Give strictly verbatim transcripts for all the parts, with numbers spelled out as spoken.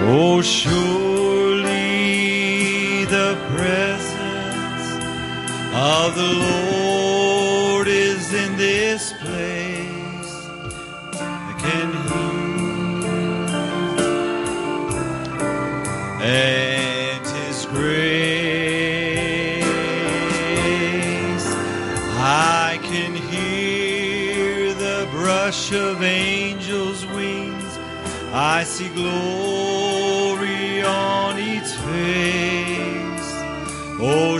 Oh, surely the presence of the Lord is in this place. I can hear and His grace. I can hear the brush of angels' wings. I see glory on each face. Oh,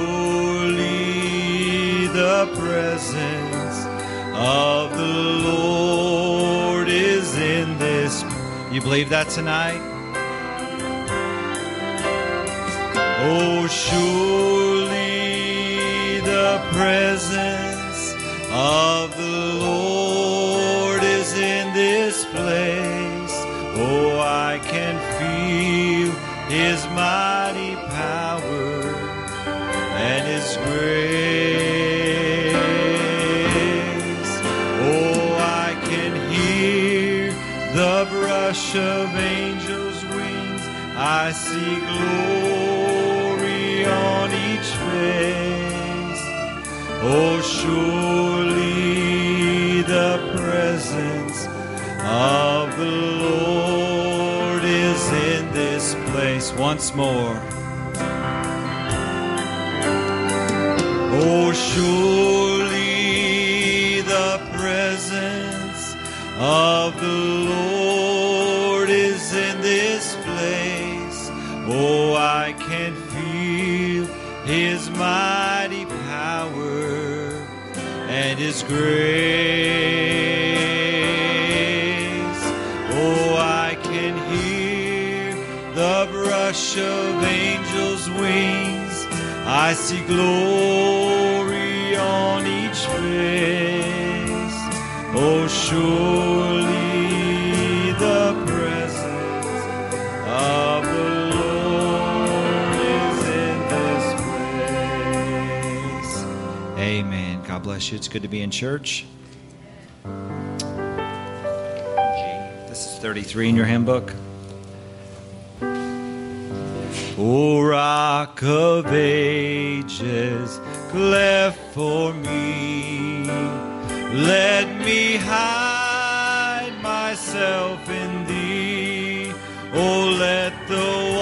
surely the presence of the Lord is in this. You believe that tonight? Oh, surely the presence of the Lord is in this place. Oh, I can feel His mighty power and His grace. Oh, I can hear the brush of angels' wings. I see glory on each face. Oh, surely the presence of the Lord is in this place. Once more. Oh, surely the presence of the Lord is in this place. Oh, I can feel His mighty power and His grace. Oh, I can hear the brush of angels' wings. I see glory on each face. Oh, surely the presence of the Lord is in this place. Amen. God bless you. It's good to be in church. This is thirty-three in your hymn book. O Rock of Ages, cleft for me, let me hide myself in Thee. Oh, let the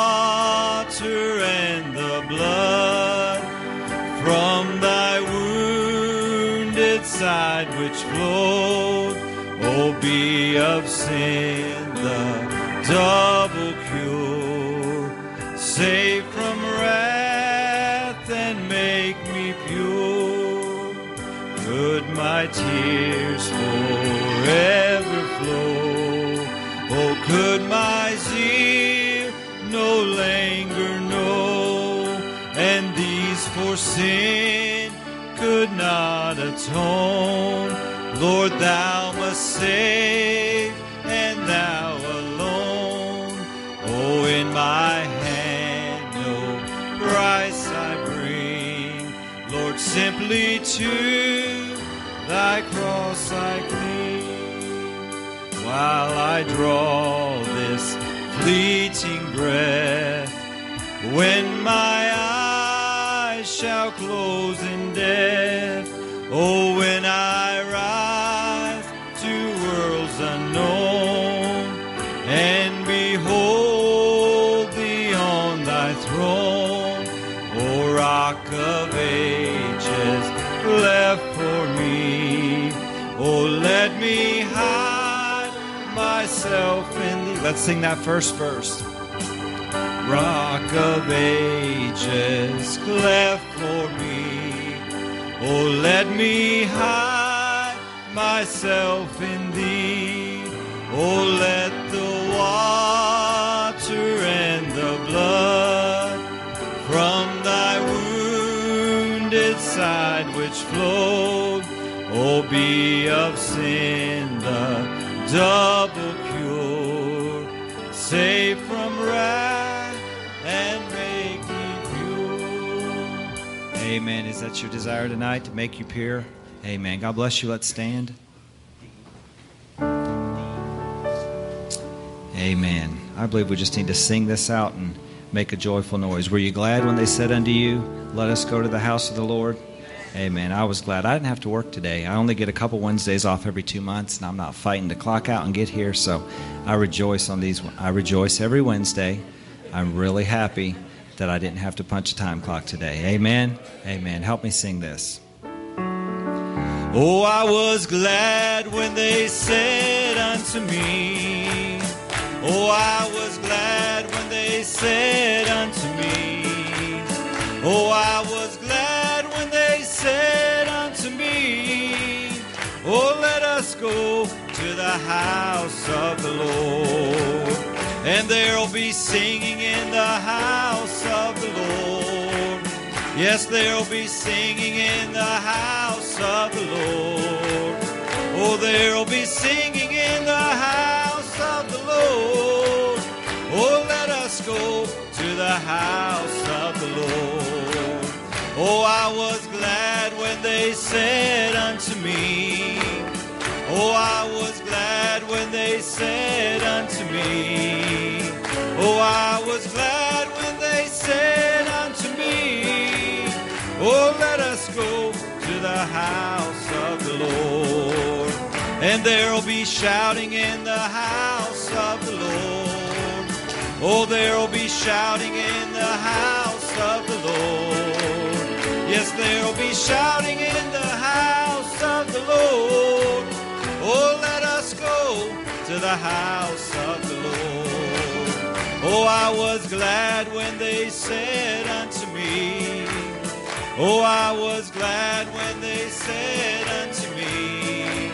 water and the blood from Thy wounded side which flowed, oh, be of sin the double cure. Save from wrath and make me pure. Could my tears forever flow? Oh, could my zeal no longer know? And these for sin could not atone. Lord, Thou must save, and Thou alone. Oh, in my hand no price I bring, Lord, simply to Thy cross I cling. While I draw this fleeting breath, when my eyes shall close in death, oh, when I rise to worlds unknown and behold Thee on Thy throne, O Rock of Ages, cleft for me, oh, let me hide myself in Thee. Let's sing that first verse. Rock of Ages, cleft for me, oh, let me hide myself in Thee. Oh, let the water and the blood from Thy wounded side which flowed, oh, be of sin the double cure. Save from wrath and make me pure. Amen. Is that your desire tonight, to make you pure? Amen. God bless you. Let's stand. Amen. I believe we just need to sing this out and make a joyful noise. Were you glad when they said unto you, let us go to the house of the Lord? Amen. I was glad. I didn't have to work today. I only get a couple Wednesdays off every two months, and I'm not fighting to clock out and get here. So I rejoice on these. I rejoice every Wednesday. I'm really happy that I didn't have to punch a time clock today. Amen. Amen. Help me sing this. Oh, I was glad when they said unto me, oh, I was glad when they said unto me, oh, I was glad when they said unto me, oh, let us go to the house of the Lord. And there'll be singing in the house of the Lord. Yes, there'll be singing in the house of the Lord. Oh, there'll be singing in the house of the Lord. Oh, let us go to the house of the Lord. Oh, I was glad when they said unto me, oh, I was glad when they said unto me, oh, I was glad when they said unto me, oh, let us go to the house of the Lord. And there'll be shouting in the house of the Lord. Oh, there'll be shouting in the house of the Lord. Yes, there'll be shouting in the house of the Lord. Oh, let us go to the house of the Lord. Oh, I was glad when they said unto me, oh, I was glad when they said unto me,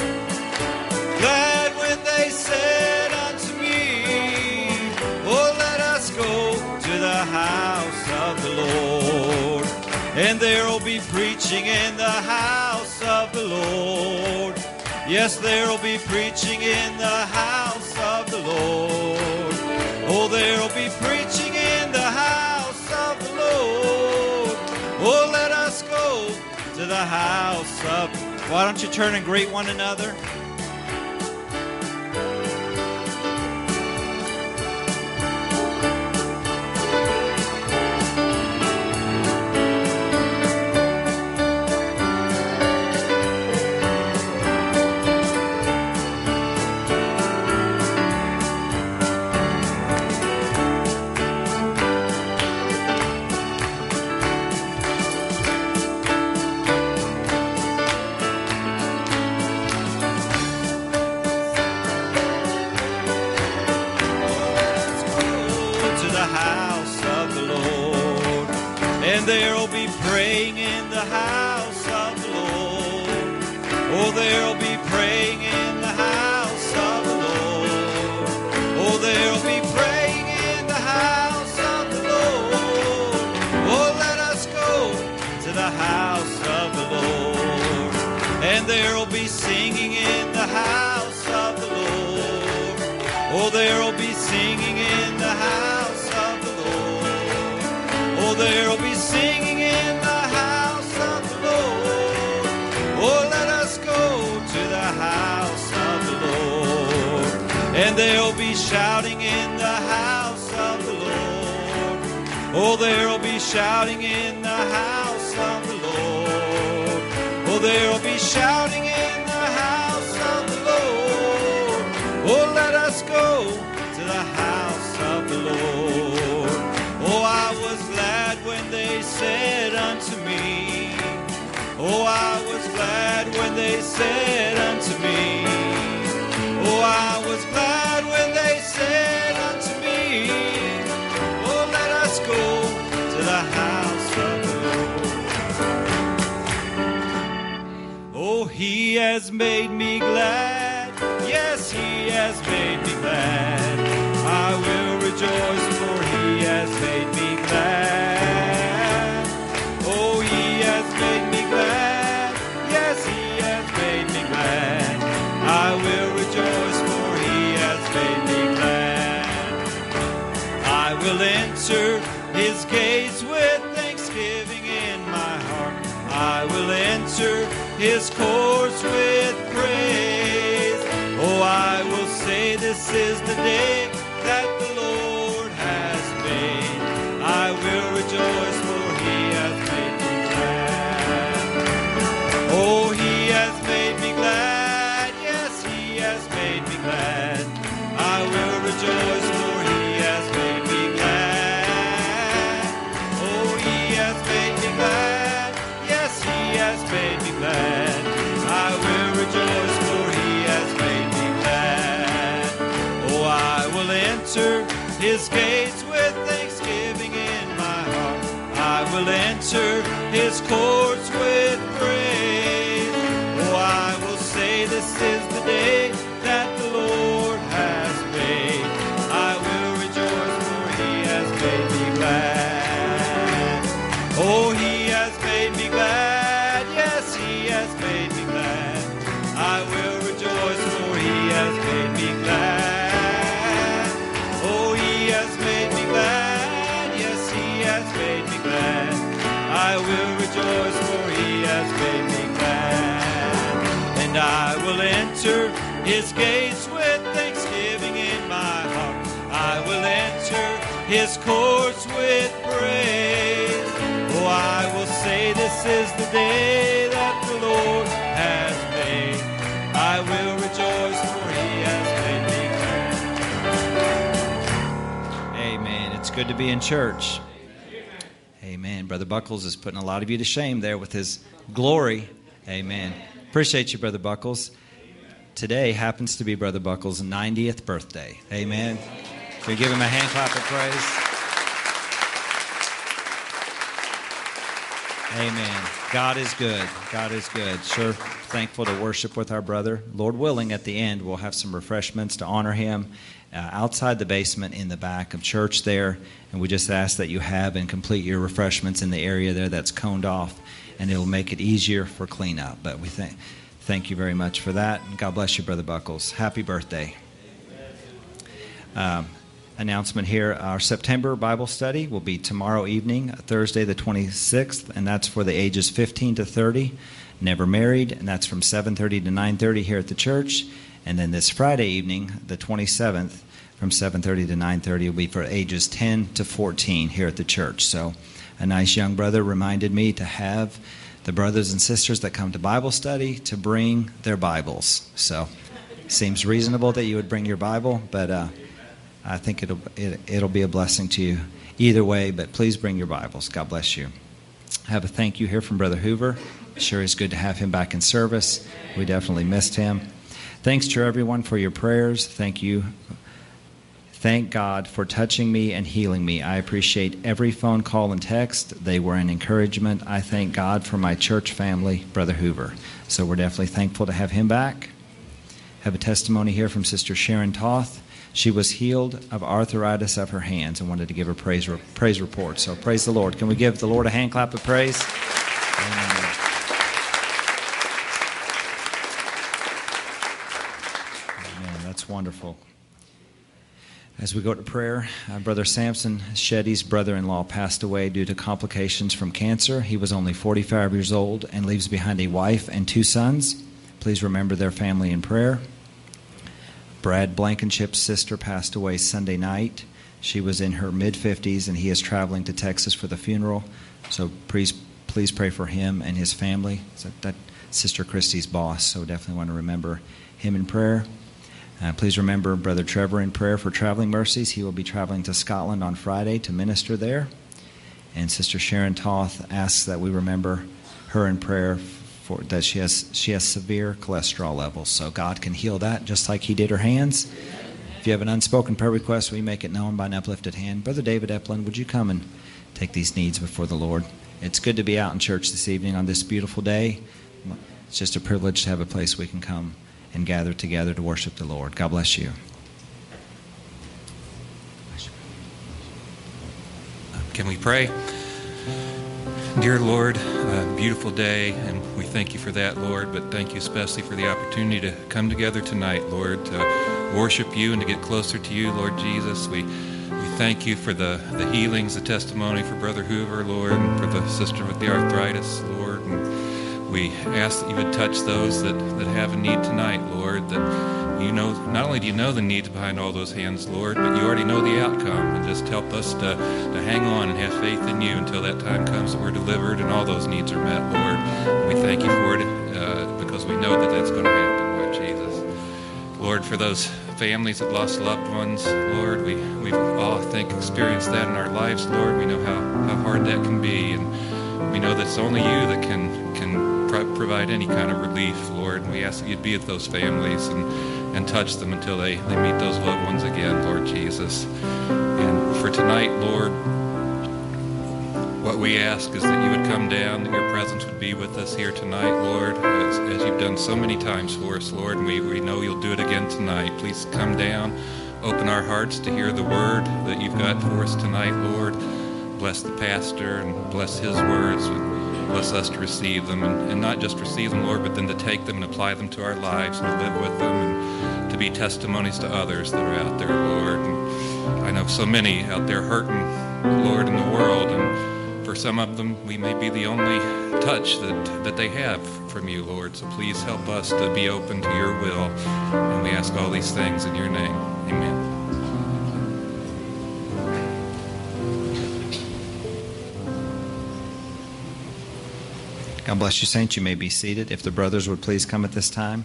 glad when they said unto me, oh, let us go to the house of the Lord. And there'll be preaching in the house of the Lord. Yes, there'll be preaching in the house of the Lord. Oh, there'll be preaching in the house of the Lord. Oh, let us go to the house of... Why don't you turn and greet one another? There'll be praying in the house of the Lord. Oh, there'll be praying in the house of the Lord. Oh, there'll be praying in the house of the Lord. Oh, let us go to the house of the Lord. And there'll be singing in the house of the Lord. Oh, there'll be singing in the house of the Lord. Oh, there'll be singing in the house of the Lord. Oh, let us go to the house of the Lord. And there'll be shouting in the house of the Lord. Oh, there'll be shouting in the house of the Lord. Oh, there'll be shouting in the house of the Lord. Oh, let us go to the house of the Lord. Oh, I was glad when they said unto me, oh, I was glad when they said unto me, oh, I was glad when they said unto me, oh, let us go to the house of the Lord. Oh, he has made me glad, yes, he has made me glad. I will rejoice, for he has made me glad. Oh, he has made me glad. Yes, he has made me glad. I will rejoice, for he has made me glad. I will enter his gates with thanksgiving in my heart. I will enter his courts with praise. Oh, I will say this is the day enter his gates with thanksgiving in my heart. I will enter his courts with praise. Oh, I will say this is the day that the Lord has made. I will rejoice, for he has made me glad. Oh, he has made me glad. Yes, he has made me glad. I will rejoice, for he has made me glad. Oh, he has made me glad. Yes, he has made me glad. I will rejoice, for he has made me glad. And I will enter his gates with thanksgiving in my heart. I will enter his courts with praise. Oh, I will say this is the day that the Lord has made. I will rejoice, for he has made me glad. Amen. It's good to be in church. Amen. Brother Buckles is putting a lot of you to shame there with his glory. Amen. Appreciate you, Brother Buckles. Today happens to be Brother Buckles' ninetieth birthday. Amen. So give him a hand clap of praise. Amen. God is good. God is good. Sure, thankful to worship with our brother. Lord willing, at the end, we'll have some refreshments to honor him uh, outside the basement in the back of church there. And we just ask that you have and complete your refreshments in the area there that's coned off, and it'll make it easier for cleanup. But we thank thank you very much for that. And God bless you, Brother Buckles. Happy birthday. Um, announcement here, our September Bible study will be tomorrow evening, Thursday the twenty-sixth, and that's for the ages fifteen to thirty, never married, and that's from seven thirty to nine thirty here at the church. And then this Friday evening, the twenty-seventh, from seven thirty to nine thirty will be for ages ten to fourteen here at the church. So a nice young brother reminded me to have the brothers and sisters that come to Bible study to bring their Bibles. So it seems reasonable that you would bring your Bible, but uh, I think it'll it, it'll be a blessing to you either way. But please bring your Bibles. God bless you. I have a thank you here from Brother Hoover. Sure is good to have him back in service. We definitely missed him. Thanks to everyone for your prayers. Thank you. Thank God for touching me and healing me. I appreciate every phone call and text. They were an encouragement. I thank God for my church family, Brother Hoover. So we're definitely thankful to have him back. Have a testimony here from Sister Sharon Toth. She was healed of arthritis of her hands and wanted to give her praise, praise report. So praise the Lord. Can we give the Lord a hand clap of praise? Amen. Amen. That's wonderful. As we go to prayer, uh, Brother Samson Shetty's brother-in-law passed away due to complications from cancer. He was only forty-five years old and leaves behind a wife and two sons. Please remember their family in prayer. Brad Blankenship's sister passed away Sunday night. She was in her mid-fifties, and he is traveling to Texas for the funeral. So please, please pray for him and his family. So that Sister Christie's boss, so definitely want to remember him in prayer. Uh, please remember Brother Trevor in prayer for traveling mercies. He will be traveling to Scotland on Friday to minister there. And Sister Sharon Toth asks that we remember her in prayer for that she has she has severe cholesterol levels. So God can heal that just like he did her hands. If you have an unspoken prayer request, we make it known by an uplifted hand. Brother David Eplin, would you come and take these needs before the Lord? It's good to be out in church this evening on this beautiful day. It's just a privilege to have a place we can come and gather together to worship the Lord. God bless you. Can we pray? Dear Lord, a beautiful day, and we thank you for that, Lord, but thank you especially for the opportunity to come together tonight, Lord, to worship you and to get closer to you, Lord Jesus. We we thank you for the, the healings, the testimony for Brother Hoover, Lord, and for the sister with the arthritis, Lord, and we ask that you would touch those that, that have a need tonight, Lord, that you know, not only do you know the needs behind all those hands, Lord, but you already know the outcome. And just help us to, to hang on and have faith in you until that time comes that we're delivered and all those needs are met, Lord. And we thank you for it uh, because we know that that's going to happen, Lord Jesus. Lord, for those families that lost loved ones, Lord, we, we've all, I think, experienced that in our lives, Lord. We know how, how hard that can be, and we know that it's only you that can can provide any kind of relief, Lord. And we ask that you'd be with those families and, and touch them until they, they meet those loved ones again, Lord Jesus. And for tonight, Lord, what we ask is that you would come down, that your presence would be with us here tonight, Lord, as, as you've done so many times for us, Lord, and we, we know you'll do it again tonight. Please come down, open our hearts to hear the word that you've got for us tonight, Lord. Bless the pastor and bless his words. Bless us to receive them, and, and not just receive them, Lord, but then to take them and apply them to our lives and to live with them and to be testimonies to others that are out there, Lord. And I know so many out there hurting, Lord, in the world, and for some of them, we may be the only touch that, that they have from you, Lord. So please help us to be open to your will. And we ask all these things in your name. Amen. God bless you, saints. You may be seated. If the brothers would please come at this time.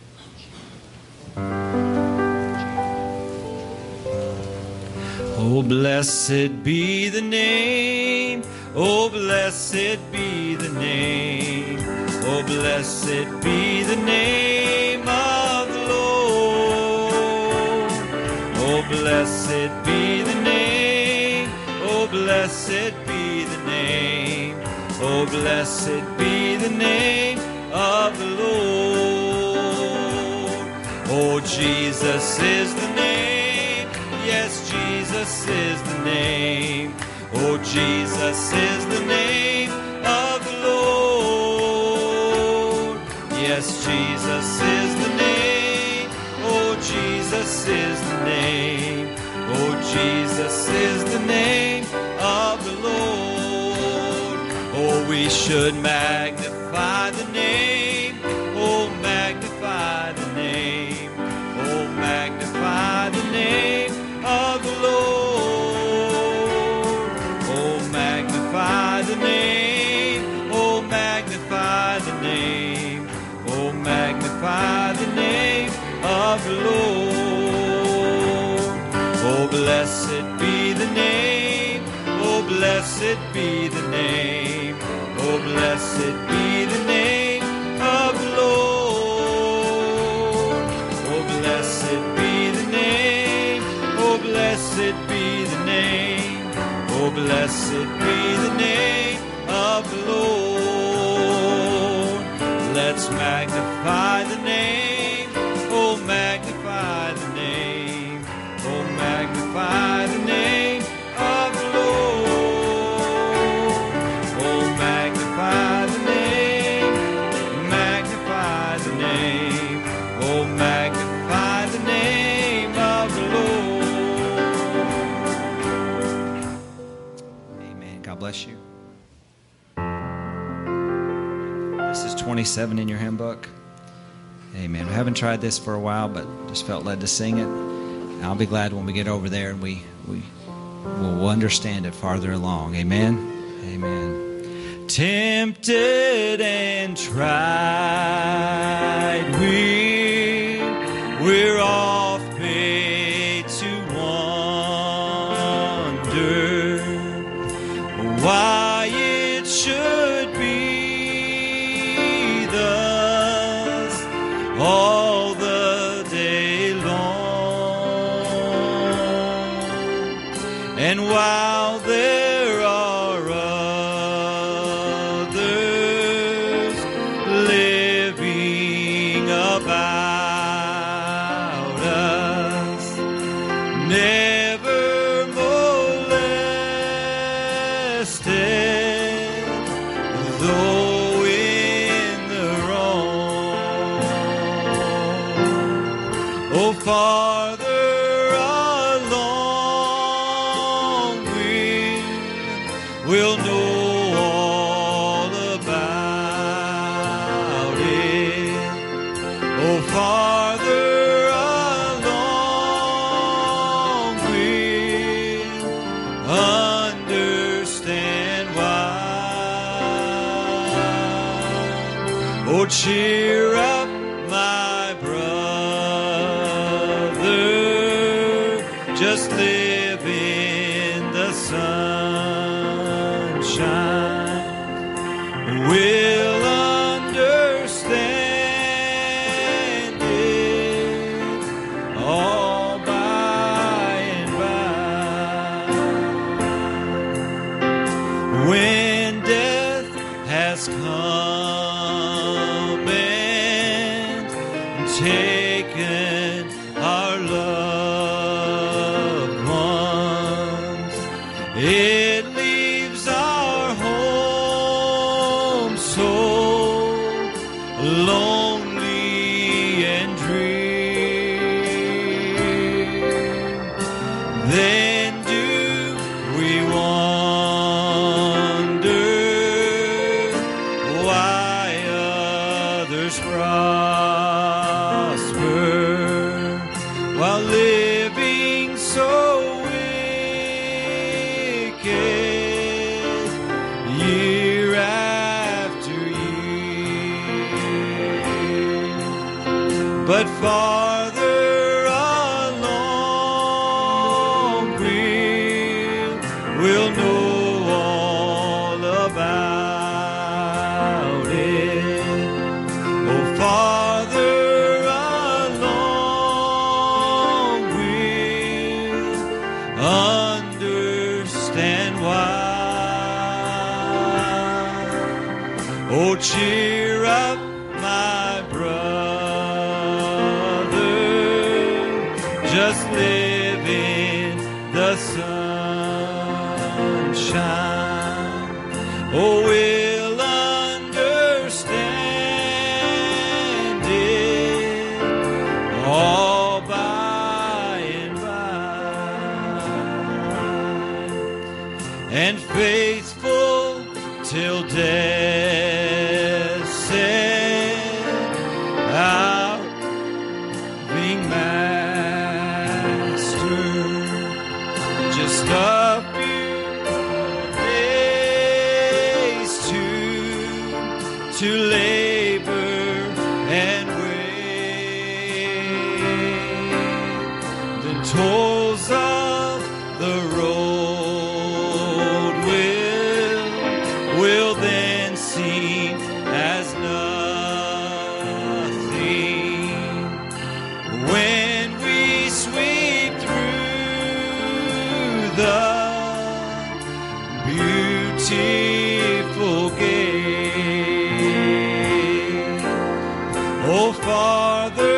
Oh, blessed be the name. Oh, blessed be the name. Oh, blessed be the name of the Lord. Oh, blessed be the name. Oh, blessed be the name. Oh, blessed be the name of the Lord. Oh, Jesus is the name. Yes, Jesus is the name. Oh, Jesus is the name of the Lord. Yes, Jesus is the name. Oh, Jesus is the name. Oh, Jesus is the name of the Lord. Oh, we should magnify the name. Oh, magnify the name. Oh, magnify the name of the Lord. Magnify the name, oh magnify the name, oh magnify the name of the Lord. Oh blessed be the name, oh blessed be the name, oh blessed be the name of the Lord. Oh blessed be the name, oh blessed be the name. Oh, blessed be the name of the Lord. Let's magnify the name. Oh, magnify the name. Oh, magnify the name of the Lord. Oh, magnify the name. Magnify the name. Oh, magnify the name of the Lord. God bless you. This is twenty-seven in your hymn book. Amen. We haven't tried this for a while, but just felt led to sing it. And I'll be glad when we get over there and we, we will understand it farther along. Amen. Amen. Tempted and tried, we, we're oft made to wonder why it should be thus all the day long. And while there are others living about us, never molested, though in the wrong. Oh, farther along we will know all about it. Oh, farther along we'll understand why. Oh, cheer up, my brother, just live in the sunshine. We'll understand then do we wonder why others prosper while living so wicked year after year. But farther along we'll, we'll know all about it. Oh, farther along we'll understand why. Oh, cheer up, my brother, just live in the sunshine. Oh, we'll understand it all by and by. And faithful till death set out, being master just a few days to to labor and wait. The toils of the road will will then seem as nothing when we sweep through the beautiful gate. Oh, farther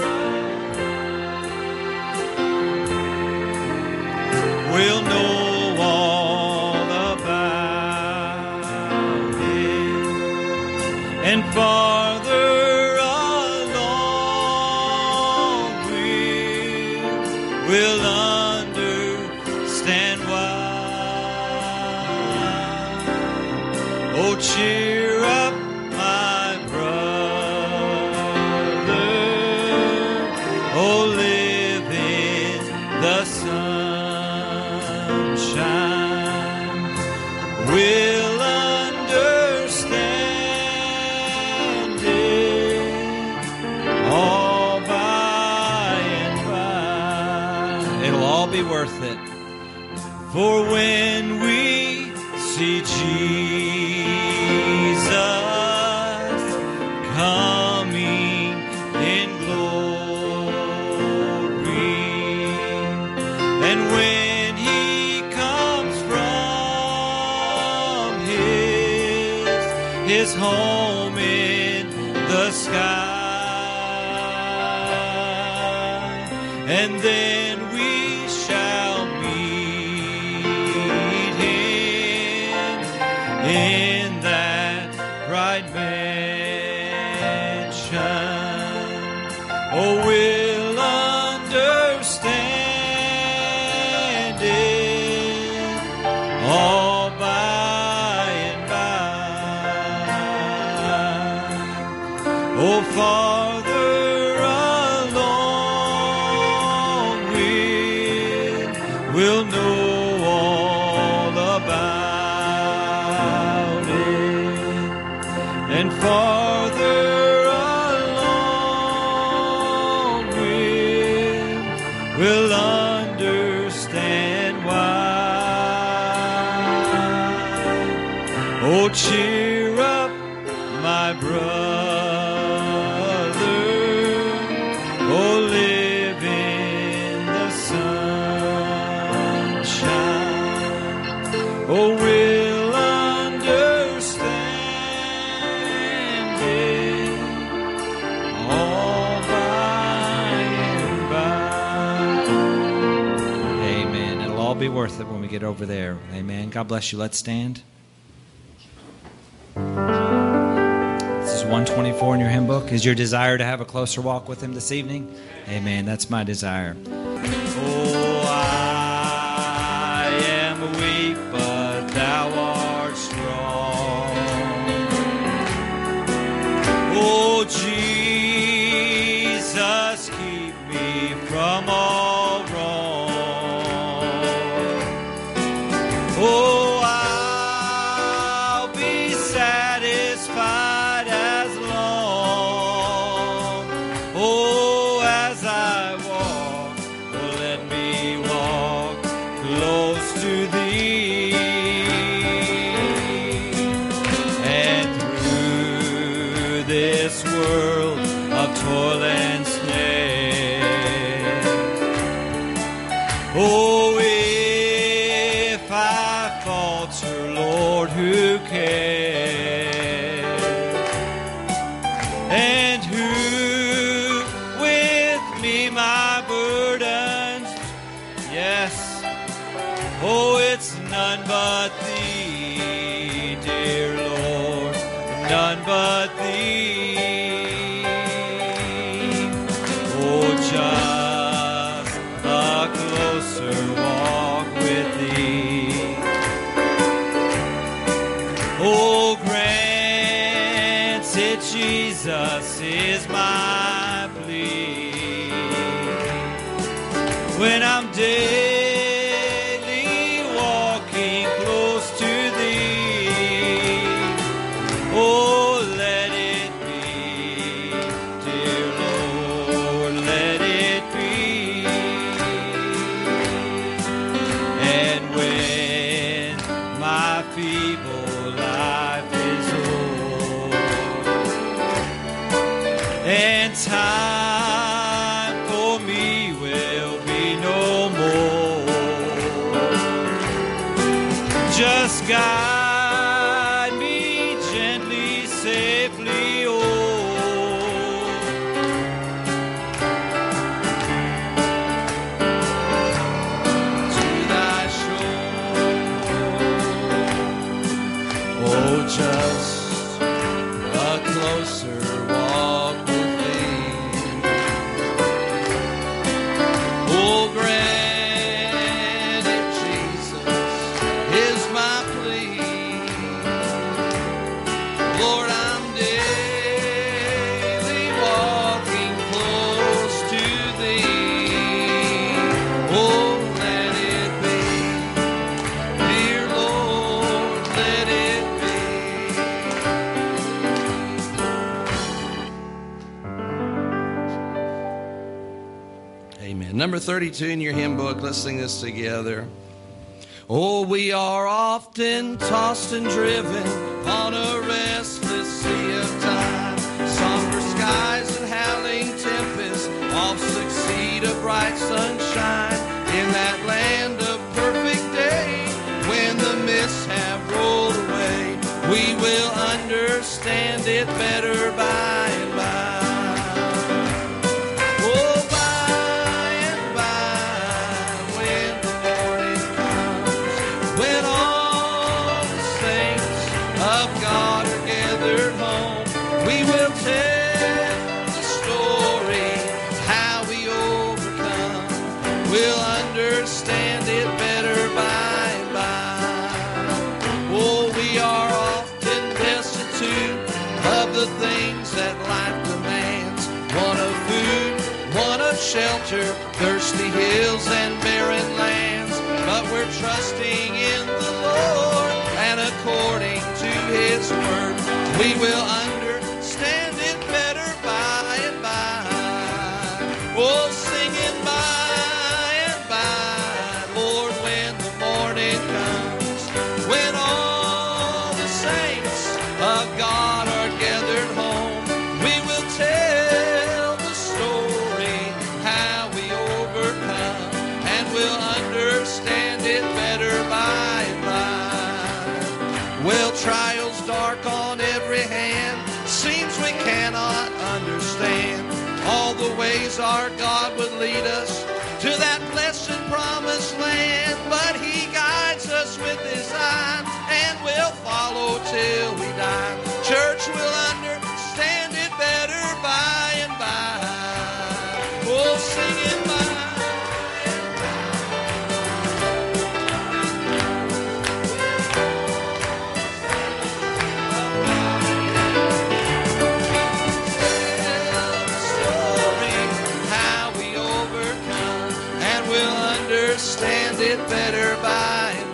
we'll know all about it, and farther along we'll, we'll understand why. Oh, cheer up, my brother. Oh, live in the sunshine. We'll understand it all by and by. It'll all be worth it. For when we see Jesus coming in glory, and when he comes from his, his home in the sky, and then we shall meet him in that bright mansion. Oh, we'll understand it all by and by. Oh, farther along we'll, we'll know all about it, and farther along we'll, we'll understand why. Oh, cheer up, my brother. Oh, live in the sunshine. Oh, we'll understand it all by and by. Amen. It'll all be worth it when we get over there. Amen. God bless you. Let's stand. This is one twenty-four in your hymn book. Is your desire to have a closer walk with him this evening? Amen. That's my desire. Oh, I close to thee. And through this world of toil and snare, oh, if I falter, Lord, who cares? And who with me my burdens? Yes, oh, it's none but thee, dear Lord, none but thee. Oh, just a closer walk with thee. Oh, grant it, Jesus, is my plea. When I'm daily walking close to thee, oh, let it be, dear Lord, let it be. And when my feeble life is old and time for me will be no more, just guide me gently, safely, oh, to thy shore. Oh, just a closer walk with thee. Oh, grant it, Jesus, is my plea. Lord, I'm daily walking close to thee. Oh, let it be, dear Lord, let it be. Amen. Number thirty-two in your hymn book. Let's sing this together. Oh, we are often tossed and driven on a restless sea of time. Somber skies and howling tempests all succeed a bright sunshine. In that land of perfect day, when the mists have rolled away, we will understand it better by and by. Oh, by and by, when the morning comes, when all the saints of God are gathered home, we will tell the story, how we overcome. We'll understand it better by and by. Oh, we are often destitute of the things that life demands. One of food, one of shelter, thirsty hills and barren lands. But we're trusting in the Lord, and according to His word, we will understand it better by and by. Oh, singing by and by, Lord, when the morning comes, when all the saints of God are gathered home, we will tell the story, how we overcome, and we'll understand it better by and by. Well, trials dark on every hand, seems we cannot understand all the ways our God would lead us to that blessed promised land. But He guides us with His eye, and we'll follow till we die. Church will understand it better by and by. Oh, singing by. Understand it better by and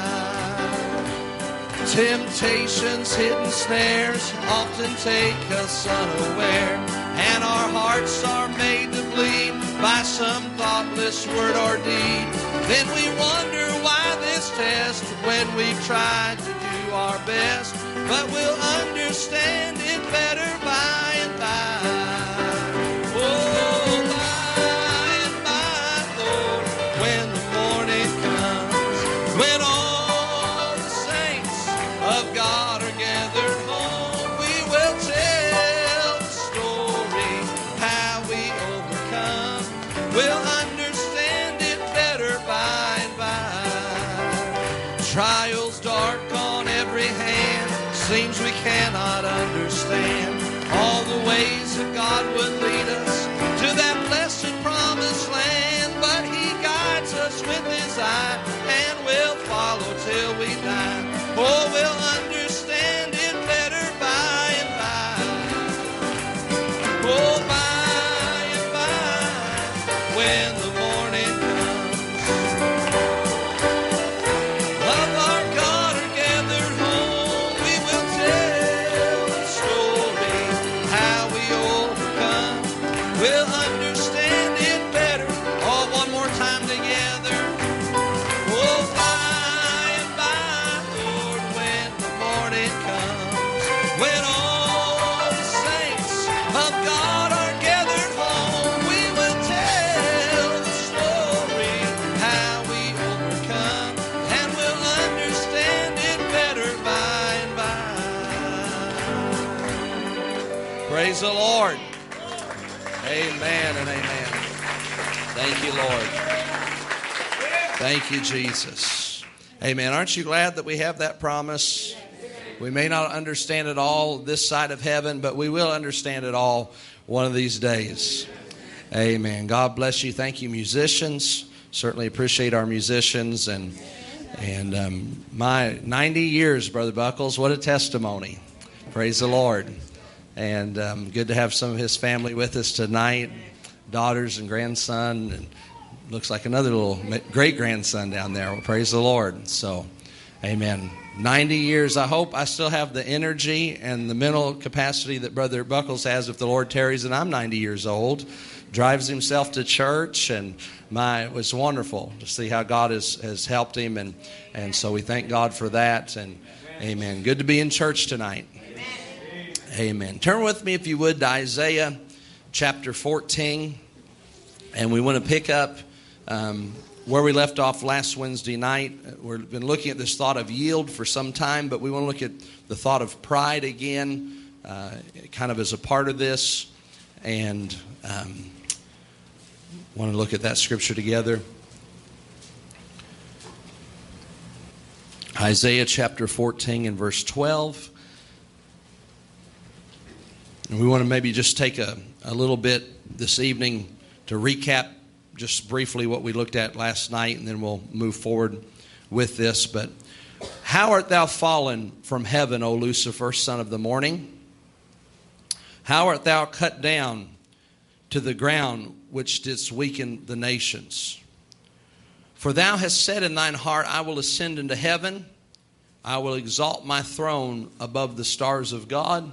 by. Temptations, hidden snares often take us unaware, and our hearts are made to bleed by some thoughtless word or deed. Then we wonder said we've tried to do our best, but we'll understand it better by and by. Oh, by and by, Lord, when the morning comes, when all the saints of God are gathered home, we will tell the story how we overcome. We'll understand it better by and by. Trials dark on every hand, seems we cannot understand all the ways that God would lead us to that blessed promised land. But He guides us with His eye, and we'll follow till we die. Oh, we'll understand it better by and by. Oh, by and by, when the morning comes. Love our God are gathered home, we will tell the story how we overcome. We'll understand it better. All one more time together. Oh, by and by, Lord, when the morning comes, when all the saints of God are gathered home, we will tell the story how we overcome, and we'll understand it better by and by. Praise the Lord. Amen and amen. Thank you, Lord. Thank you, Jesus. Amen. Aren't you glad that we have that promise? We may not understand it all this side of heaven, but we will understand it all one of these days. Amen. God bless you. Thank you, musicians. Certainly appreciate our musicians. And and um, my ninety years, Brother Buckles, what a testimony. Praise the Lord. And um, good to have some of his family with us tonight, daughters and grandson, and looks like another little great-grandson down there. Well, praise the Lord. So, amen. ninety years, I hope I still have the energy and the mental capacity that Brother Buckles has if the Lord tarries, and I'm ninety years old. Drives himself to church, and my it was wonderful to see how God has, has helped him, and, and so we thank God for that, and amen. Good to be in church tonight. Amen. Turn with me, if you would, to Isaiah chapter fourteen. And we want to pick up um, where we left off last Wednesday night. We've been looking at this thought of yield for some time, but we want to look at the thought of pride again, uh, kind of as a part of this. And um, want to look at that scripture together. Isaiah chapter fourteen and verse twelve. And we want to maybe just take a, a little bit this evening to recap just briefly what we looked at last night, and then we'll move forward with this. But how art thou fallen from heaven, O Lucifer, son of the morning? How art thou cut down to the ground, which didst weaken the nations? For thou hast said in thine heart, I will ascend into heaven. I will exalt my throne above the stars of God.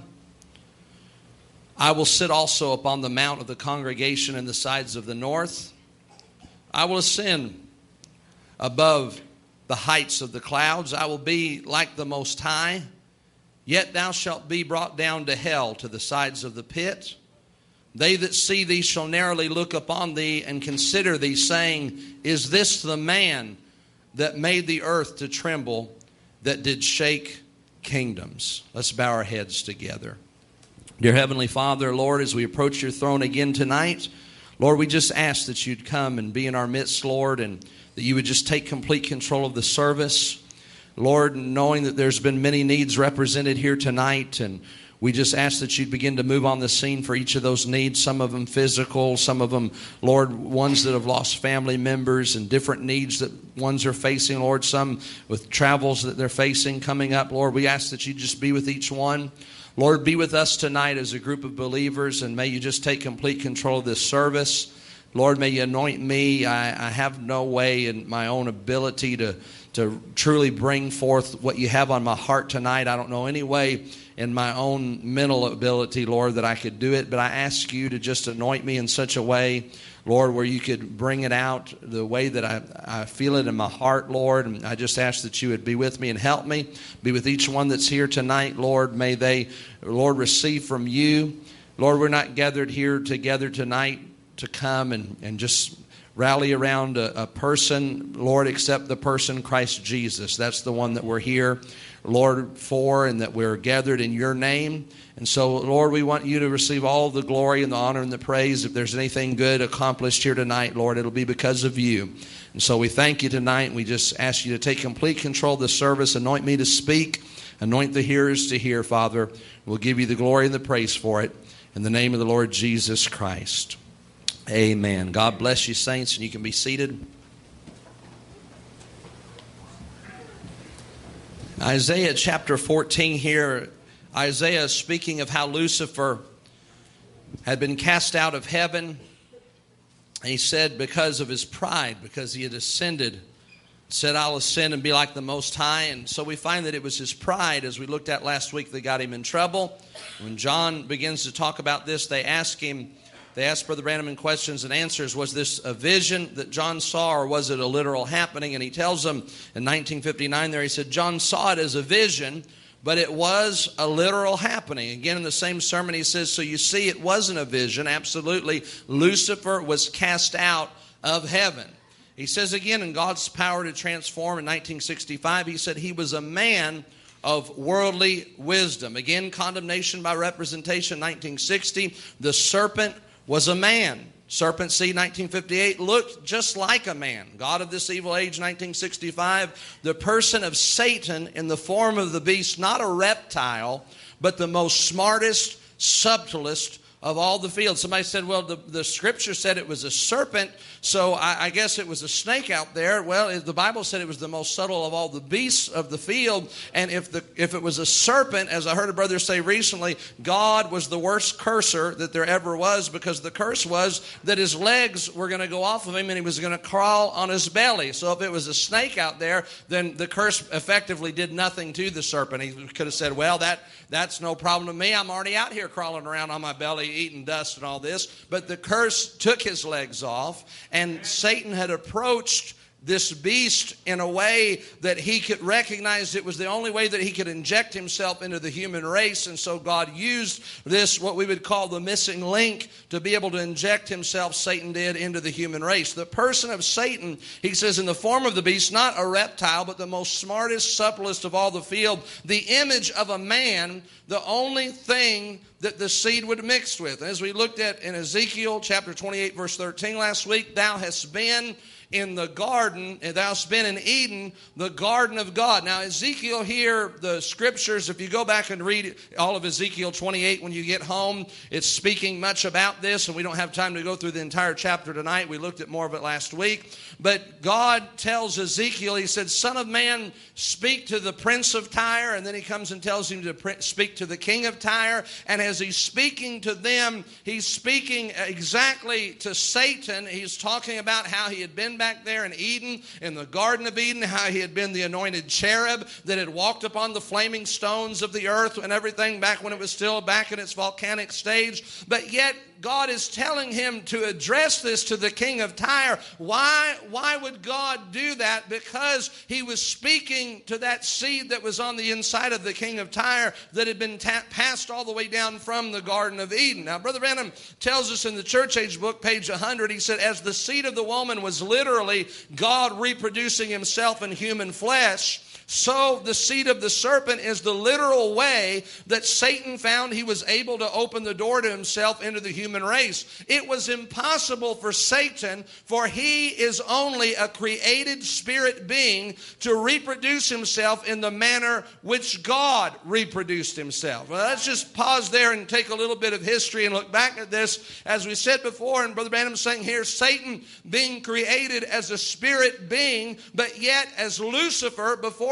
I will sit also upon the mount of the congregation in the sides of the north. I will ascend above the heights of the clouds. I will be like the Most High. Yet thou shalt be brought down to hell, to the sides of the pit. They that see thee shall narrowly look upon thee and consider thee, saying, Is this the man that made the earth to tremble, that did shake kingdoms? Let's bow our heads together. Dear Heavenly Father, Lord, as we approach your throne again tonight, Lord, we just ask that you'd come and be in our midst, Lord, and that you would just take complete control of the service. Lord, knowing that there's been many needs represented here tonight, and we just ask that you'd begin to move on the scene for each of those needs, some of them physical, some of them, Lord, ones that have lost family members and different needs that ones are facing, Lord, some with travels that they're facing coming up. Lord, we ask that you just be with each one. Lord, be with us tonight as a group of believers, and may you just take complete control of this service. Lord, may you anoint me. I, I have no way in my own ability to, to truly bring forth what you have on my heart tonight. I don't know any way in my own mental ability, Lord, that I could do it. But I ask you to just anoint me in such a way, Lord, where you could bring it out the way that I, I feel it in my heart, Lord. And I just ask that you would be with me and help me. Be with each one that's here tonight, Lord. May they, Lord, receive from you. Lord, we're not gathered here together tonight to come and, and just rally around a, a person, Lord, except the person Christ Jesus. That's the one that we're here, Lord, for, and that we're gathered in your name. And so, Lord, we want you to receive all the glory and the honor and the praise. If there's anything good accomplished here tonight, Lord, it'll be because of you. And so we thank you tonight, and we just ask you to take complete control of the service. Anoint me to speak. Anoint the hearers to hear, Father. We'll give you the glory and the praise for it. In the name of the Lord Jesus Christ. Amen. God bless you, saints, and you can be seated. Isaiah chapter fourteen here. Isaiah is speaking of how Lucifer had been cast out of heaven. He said because of his pride, because he had ascended, said, I'll ascend and be like the Most High. And so we find that it was his pride, as we looked at last week, that got him in trouble. When John begins to talk about this, they ask him, They asked Brother Branham in questions and answers, was this a vision that John saw, or was it a literal happening? And he tells them in nineteen fifty-nine there, he said, John saw it as a vision, but it was a literal happening. Again, in the same sermon, he says, so you see, it wasn't a vision. Absolutely, Lucifer was cast out of heaven. He says again, in God's power to transform in nineteen sixty-five, he said he was a man of worldly wisdom. Again, condemnation by representation, nineteen sixty. The serpent was a man. Serpent seed, nineteen fifty-eight, looked just like a man. God of this evil age, nineteen sixty-five. The person of Satan in the form of the beast, not a reptile, but the most smartest, subtlest of all the field. Somebody said, well, the, the scripture said it was a serpent, so I, I guess it was a snake out there. Well, the Bible said it was the most subtle of all the beasts of the field. And if the if it was a serpent, as I heard a brother say recently, God was the worst curser that there ever was, because the curse was that his legs were going to go off of him and he was going to crawl on his belly. So if it was a snake out there, then the curse effectively did nothing to the serpent. He could have said, well, that that's no problem to me. I'm already out here crawling around on my belly, eating dust and all this. But the curse took his legs off, and Satan had approached this beast in a way that he could recognize it was the only way that he could inject himself into the human race. And so God used this, what we would call the missing link, to be able to inject himself, Satan did, into the human race. The person of Satan, he says, in the form of the beast, not a reptile, but the most smartest, supplest of all the field, the image of a man, the only thing that the seed would mix with. As we looked at in Ezekiel chapter twenty-eight, verse thirteen last week, thou hast been in the garden, and thou hast been in Eden, the garden of God. Now, Ezekiel here, the scriptures, if you go back and read all of Ezekiel twenty-eight when you get home, it's speaking much about this, and we don't have time to go through the entire chapter tonight. We looked at more of it last week. But God tells Ezekiel, he said, Son of man, speak to the prince of Tyre. And then he comes and tells him to speak to the king of Tyre. And as he's speaking to them, he's speaking exactly to Satan. He's talking about how he had been back there in Eden, in the Garden of Eden, how he had been the anointed cherub that had walked upon the flaming stones of the earth and everything back when it was still back in its volcanic stage. But yet God is telling him to address this to the king of Tyre. Why, why would God do that? Because he was speaking to that seed that was on the inside of the king of Tyre that had been ta- passed all the way down from the Garden of Eden. Now, Brother Branham tells us in the Church Age book, page one hundred, he said, as the seed of the woman was literally God reproducing himself in human flesh, so the seed of the serpent is the literal way that Satan found he was able to open the door to himself into the human race. It was impossible for Satan, for he is only a created spirit being, to reproduce himself in the manner which God reproduced himself. Well, let's just pause there and take a little bit of history and look back at this. As we said before, and Brother Branham's saying here, Satan being created as a spirit being, but yet as Lucifer, before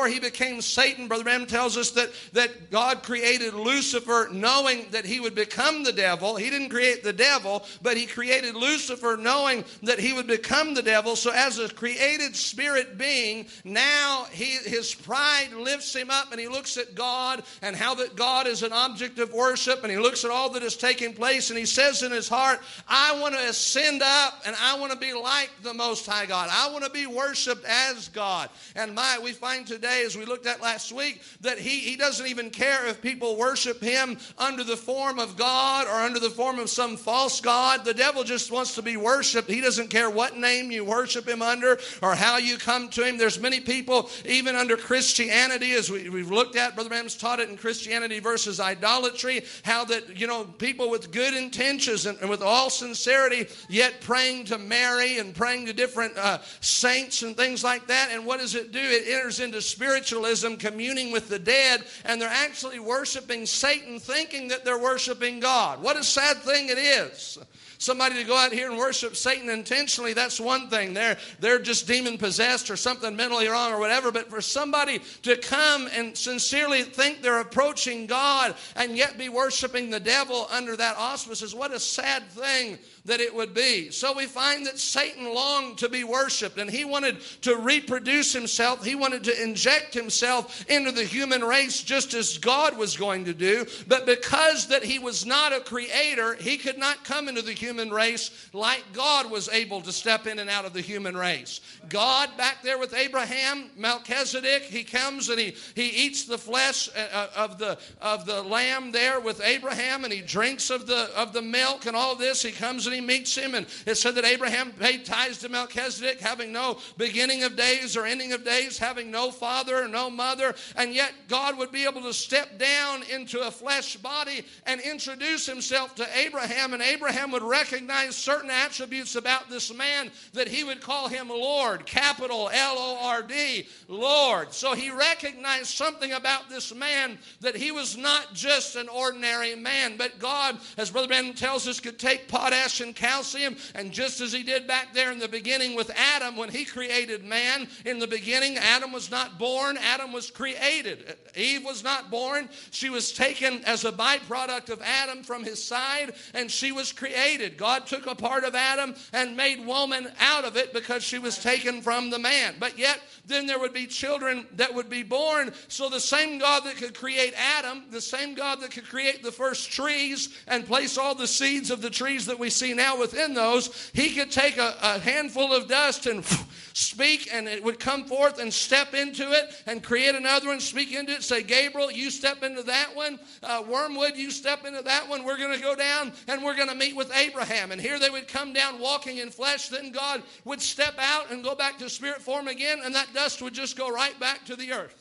before he became Satan, Brother Branham tells us that, that God created Lucifer knowing that he would become the devil. He didn't create the devil, but he created Lucifer knowing that he would become the devil. So as a created spirit being, now he, his pride lifts him up, and he looks at God and how that God is an object of worship, and he looks at all that is taking place, and he says in his heart, I want to ascend up, and I want to be like the Most High God. I want to be worshiped as God. And my, we find today, as we looked at last week, that he, he doesn't even care if people worship him under the form of God or under the form of some false god. The devil just wants to be worshiped. He doesn't care what name you worship him under or how you come to him. There's many people, even under Christianity, as we, we've looked at, Brother Branham's taught it in Christianity versus idolatry, how that, you know, people with good intentions and, and with all sincerity, yet praying to Mary and praying to different uh, saints and things like that. And what does it do? It enters into spiritualism, communing with the dead, and they're actually worshiping Satan, thinking that they're worshiping God. What a sad thing it is. Somebody to go out here and worship Satan intentionally, that's one thing. They're, they're just demon-possessed or something mentally wrong or whatever. But for somebody to come and sincerely think they're approaching God and yet be worshiping the devil under that auspices, what a sad thing that it would be. So we find that Satan longed to be worshiped, and he wanted to reproduce himself. He wanted to inject himself into the human race just as God was going to do. But because that he was not a creator, he could not come into the human race like God was able to step in and out of the human race. God back there with Abraham, Melchizedek, he comes and he, he eats the flesh of the of the lamb there with Abraham, and he drinks of the of the milk and all this. He comes and he meets him, and it said that Abraham paid tithes to Melchizedek, having no beginning of days or ending of days, having no father or no mother, and yet God would be able to step down into a flesh body and introduce himself to Abraham, and Abraham would recognize certain attributes about this man that he would call him Lord, capital L O R D, Lord. So he recognized something about this man, that he was not just an ordinary man, but God, as Brother Branham tells us, could take potash and calcium, and just as he did back there in the beginning with Adam, when he created man in the beginning, Adam was not born, Adam was created. Eve was not born. She was taken as a byproduct of Adam from his side, and she was created. God took a part of Adam and made woman out of it because she was taken from the man. But yet, then there would be children that would be born. So the same God that could create Adam, the same God that could create the first trees and place all the seeds of the trees that we see now within those, he could take a, a handful of dust and speak, and it would come forth and step into it and create another one, speak into it, say, Gabriel, you step into that one. Uh, Wormwood, you step into that one. We're going to go down and we're going to meet with Abraham. And here they would come down walking in flesh. Then God would step out and go back to spirit form again, and that dust would just go right back to the earth.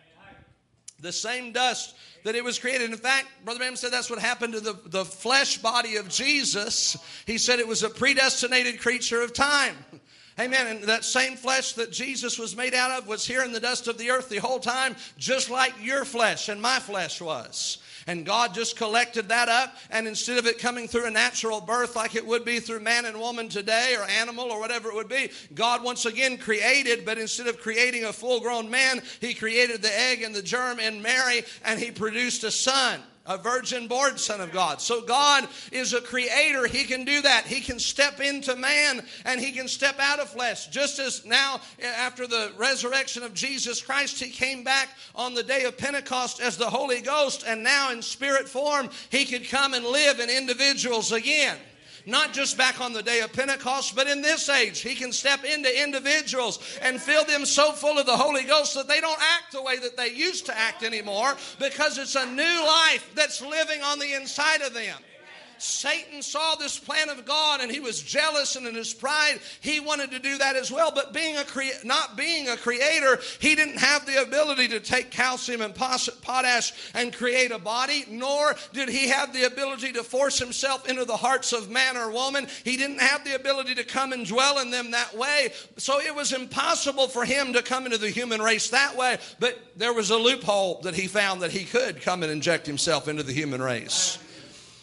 The same dust that it was created. In fact, Brother Branham said that's what happened to the, the flesh body of Jesus. He said it was a predestinated creature of time. Amen. And that same flesh that Jesus was made out of was here in the dust of the earth the whole time, just like your flesh and my flesh was. And God just collected that up, and instead of it coming through a natural birth like it would be through man and woman today, or animal, or whatever it would be, God once again created, but instead of creating a full-grown man, he created the egg and the germ in Mary, and he produced a son. A virgin-born son of God. So God is a creator. He can do that. He can step into man and he can step out of flesh. Just as now, after the resurrection of Jesus Christ, he came back on the day of Pentecost as the Holy Ghost, and now in spirit form, he could come and live in individuals again. Not just back on the day of Pentecost, but in this age, he can step into individuals and fill them so full of the Holy Ghost that they don't act the way that they used to act anymore, because it's a new life that's living on the inside of them. Satan saw this plan of God, and he was jealous, and in his pride he wanted to do that as well. But being a crea- not being a creator, he didn't have the ability to take calcium and pos- potash and create a body, nor did he have the ability to force himself into the hearts of man or woman. He didn't have the ability to come and dwell in them that way. So it was impossible for him to come into the human race that way. But there was a loophole that he found, that he could come and inject himself into the human race.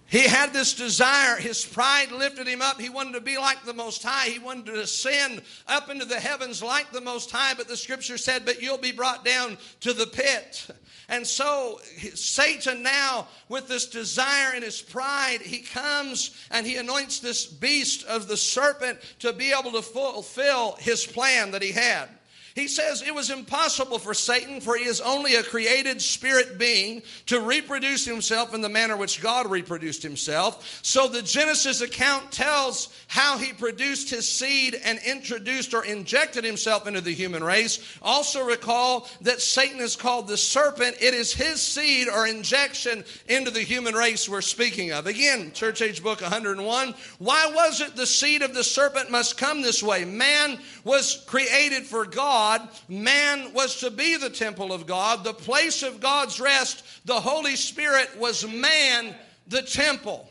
He had this desire. His pride lifted him up. He wanted to be like the Most High. He wanted to ascend up into the heavens like the Most High. But the Scripture said, but you'll be brought down to the pit. And so Satan now, with this desire and his pride, he comes and he anoints this beast of the serpent to be able to fulfill his plan that he had. He says it was impossible for Satan, for he is only a created spirit being, to reproduce himself in the manner which God reproduced himself. So the Genesis account tells how he produced his seed and introduced or injected himself into the human race. Also recall that Satan is called the serpent. It is his seed or injection into the human race we're speaking of. Again, Church Age Book one hundred one. Why was it the seed of the serpent must come this way? Man was created for God. Man was to be the temple of God, the place of God's rest. The Holy Spirit was man, the temple.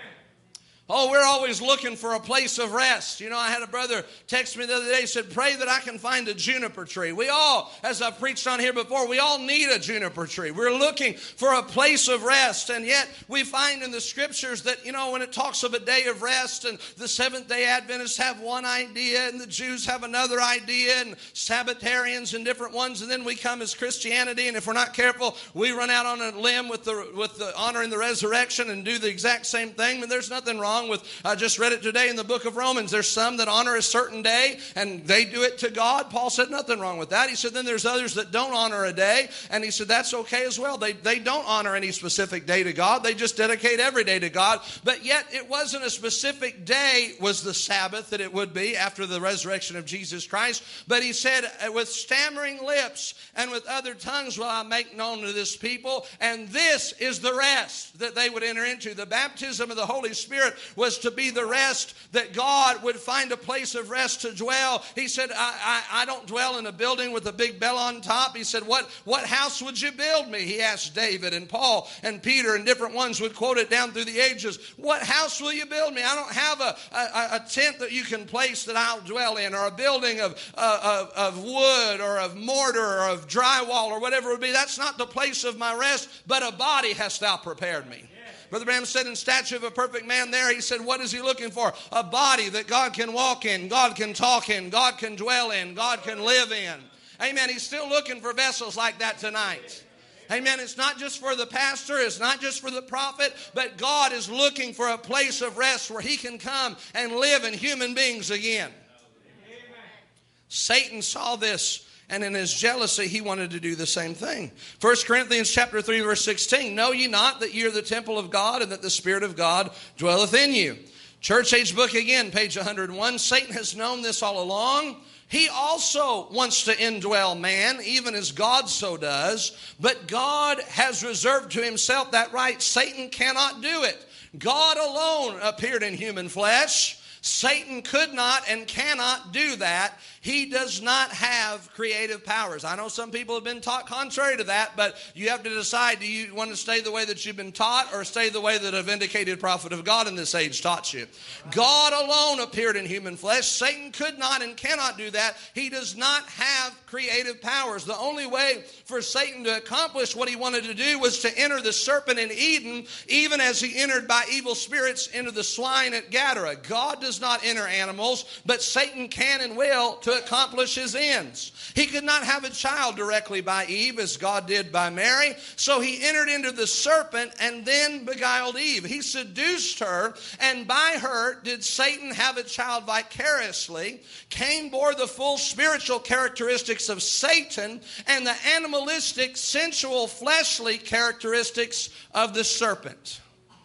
Oh, we're always looking for a place of rest. You know, I had a brother text me the other day, said, pray that I can find a juniper tree. We all, as I've preached on here before, we all need a juniper tree. We're looking for a place of rest. And yet we find in the Scriptures that, you know, when it talks of a day of rest, and the Seventh-day Adventists have one idea and the Jews have another idea, and Sabbatarians and different ones, and then we come as Christianity, and if we're not careful, we run out on a limb with the, with the honoring the resurrection and do the exact same thing. And there's nothing wrong with, I just read it today in the book of Romans. There's some that honor a certain day and they do it to God. Paul said nothing wrong with that. He said then there's others that don't honor a day, and he said that's okay as well. They, they don't honor any specific day to God. They just dedicate every day to God. But yet it wasn't a specific day was the Sabbath that it would be after the resurrection of Jesus Christ. But he said, with stammering lips and with other tongues will I make known to this people. And this is the rest that they would enter into. The baptism of the Holy Spirit was to be the rest, that God would find a place of rest to dwell. He said, I, I, I don't dwell in a building with a big bell on top. He said, what, what house would you build me? He asked David, and Paul and Peter and different ones would quote it down through the ages. What house will you build me? I don't have a, a, a tent that you can place that I'll dwell in, or a building of, uh, of, of wood or of mortar or of drywall or whatever it would be. That's not the place of my rest, but a body hast thou prepared me. Brother Branham said in Statue of a Perfect Man there, he said, what is he looking for? A body that God can walk in, God can talk in, God can dwell in, God can live in. Amen. He's still looking for vessels like that tonight. Amen. It's not just for the pastor. It's not just for the prophet. But God is looking for a place of rest where he can come and live in human beings again. Amen. Satan saw this, and in his jealousy, he wanted to do the same thing. First Corinthians chapter three, verse sixteen. Know ye not that ye are the temple of God, and that the Spirit of God dwelleth in you? Church Age Book again, page one hundred one. Satan has known this all along. He also wants to indwell man, even as God so does. But God has reserved to himself that right. Satan cannot do it. God alone appeared in human flesh. Satan could not and cannot do that. He does not have creative powers. I know some people have been taught contrary to that, but you have to decide, do you want to stay the way that you've been taught, or stay the way that a vindicated prophet of God in this age taught you? God alone appeared in human flesh. Satan could not and cannot do that. He does not have creative powers. The only way for Satan to accomplish what he wanted to do was to enter the serpent in Eden, even as he entered by evil spirits into the swine at Gadara. God does not enter animals, but Satan can and will to accomplish his ends. He could not have a child directly by Eve as God did by Mary, so he entered into the serpent and then beguiled Eve. He seduced her, and by her did Satan have a child vicariously. Cain bore the full spiritual characteristics of Satan and the animalistic, sensual, fleshly characteristics of the serpent.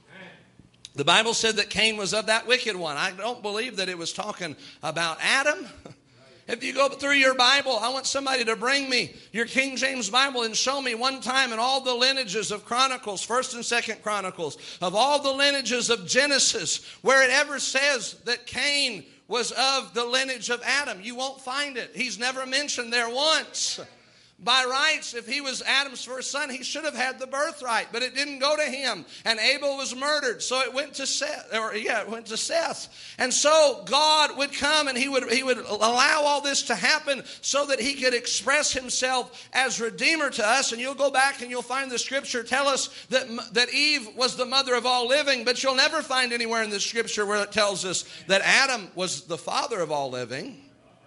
The Bible said that Cain was of that wicked one. I don't believe that it was talking about Adam. If you go through your Bible, I want somebody to bring me your King James Bible and show me one time in all the lineages of Chronicles, First and Second Chronicles, of all the lineages of Genesis, where it ever says that Cain was of the lineage of Adam. You won't find it. He's never mentioned there once. By rights, if he was Adam's first son, he should have had the birthright, but it didn't go to him. And Abel was murdered, so it went to Seth. Or yeah, it went to Seth. And so God would come and he would he would allow all this to happen so that he could express himself as Redeemer to us. And you'll go back and you'll find the Scripture tell us that that Eve was the mother of all living, but you'll never find anywhere in the Scripture where it tells us that Adam was the father of all living.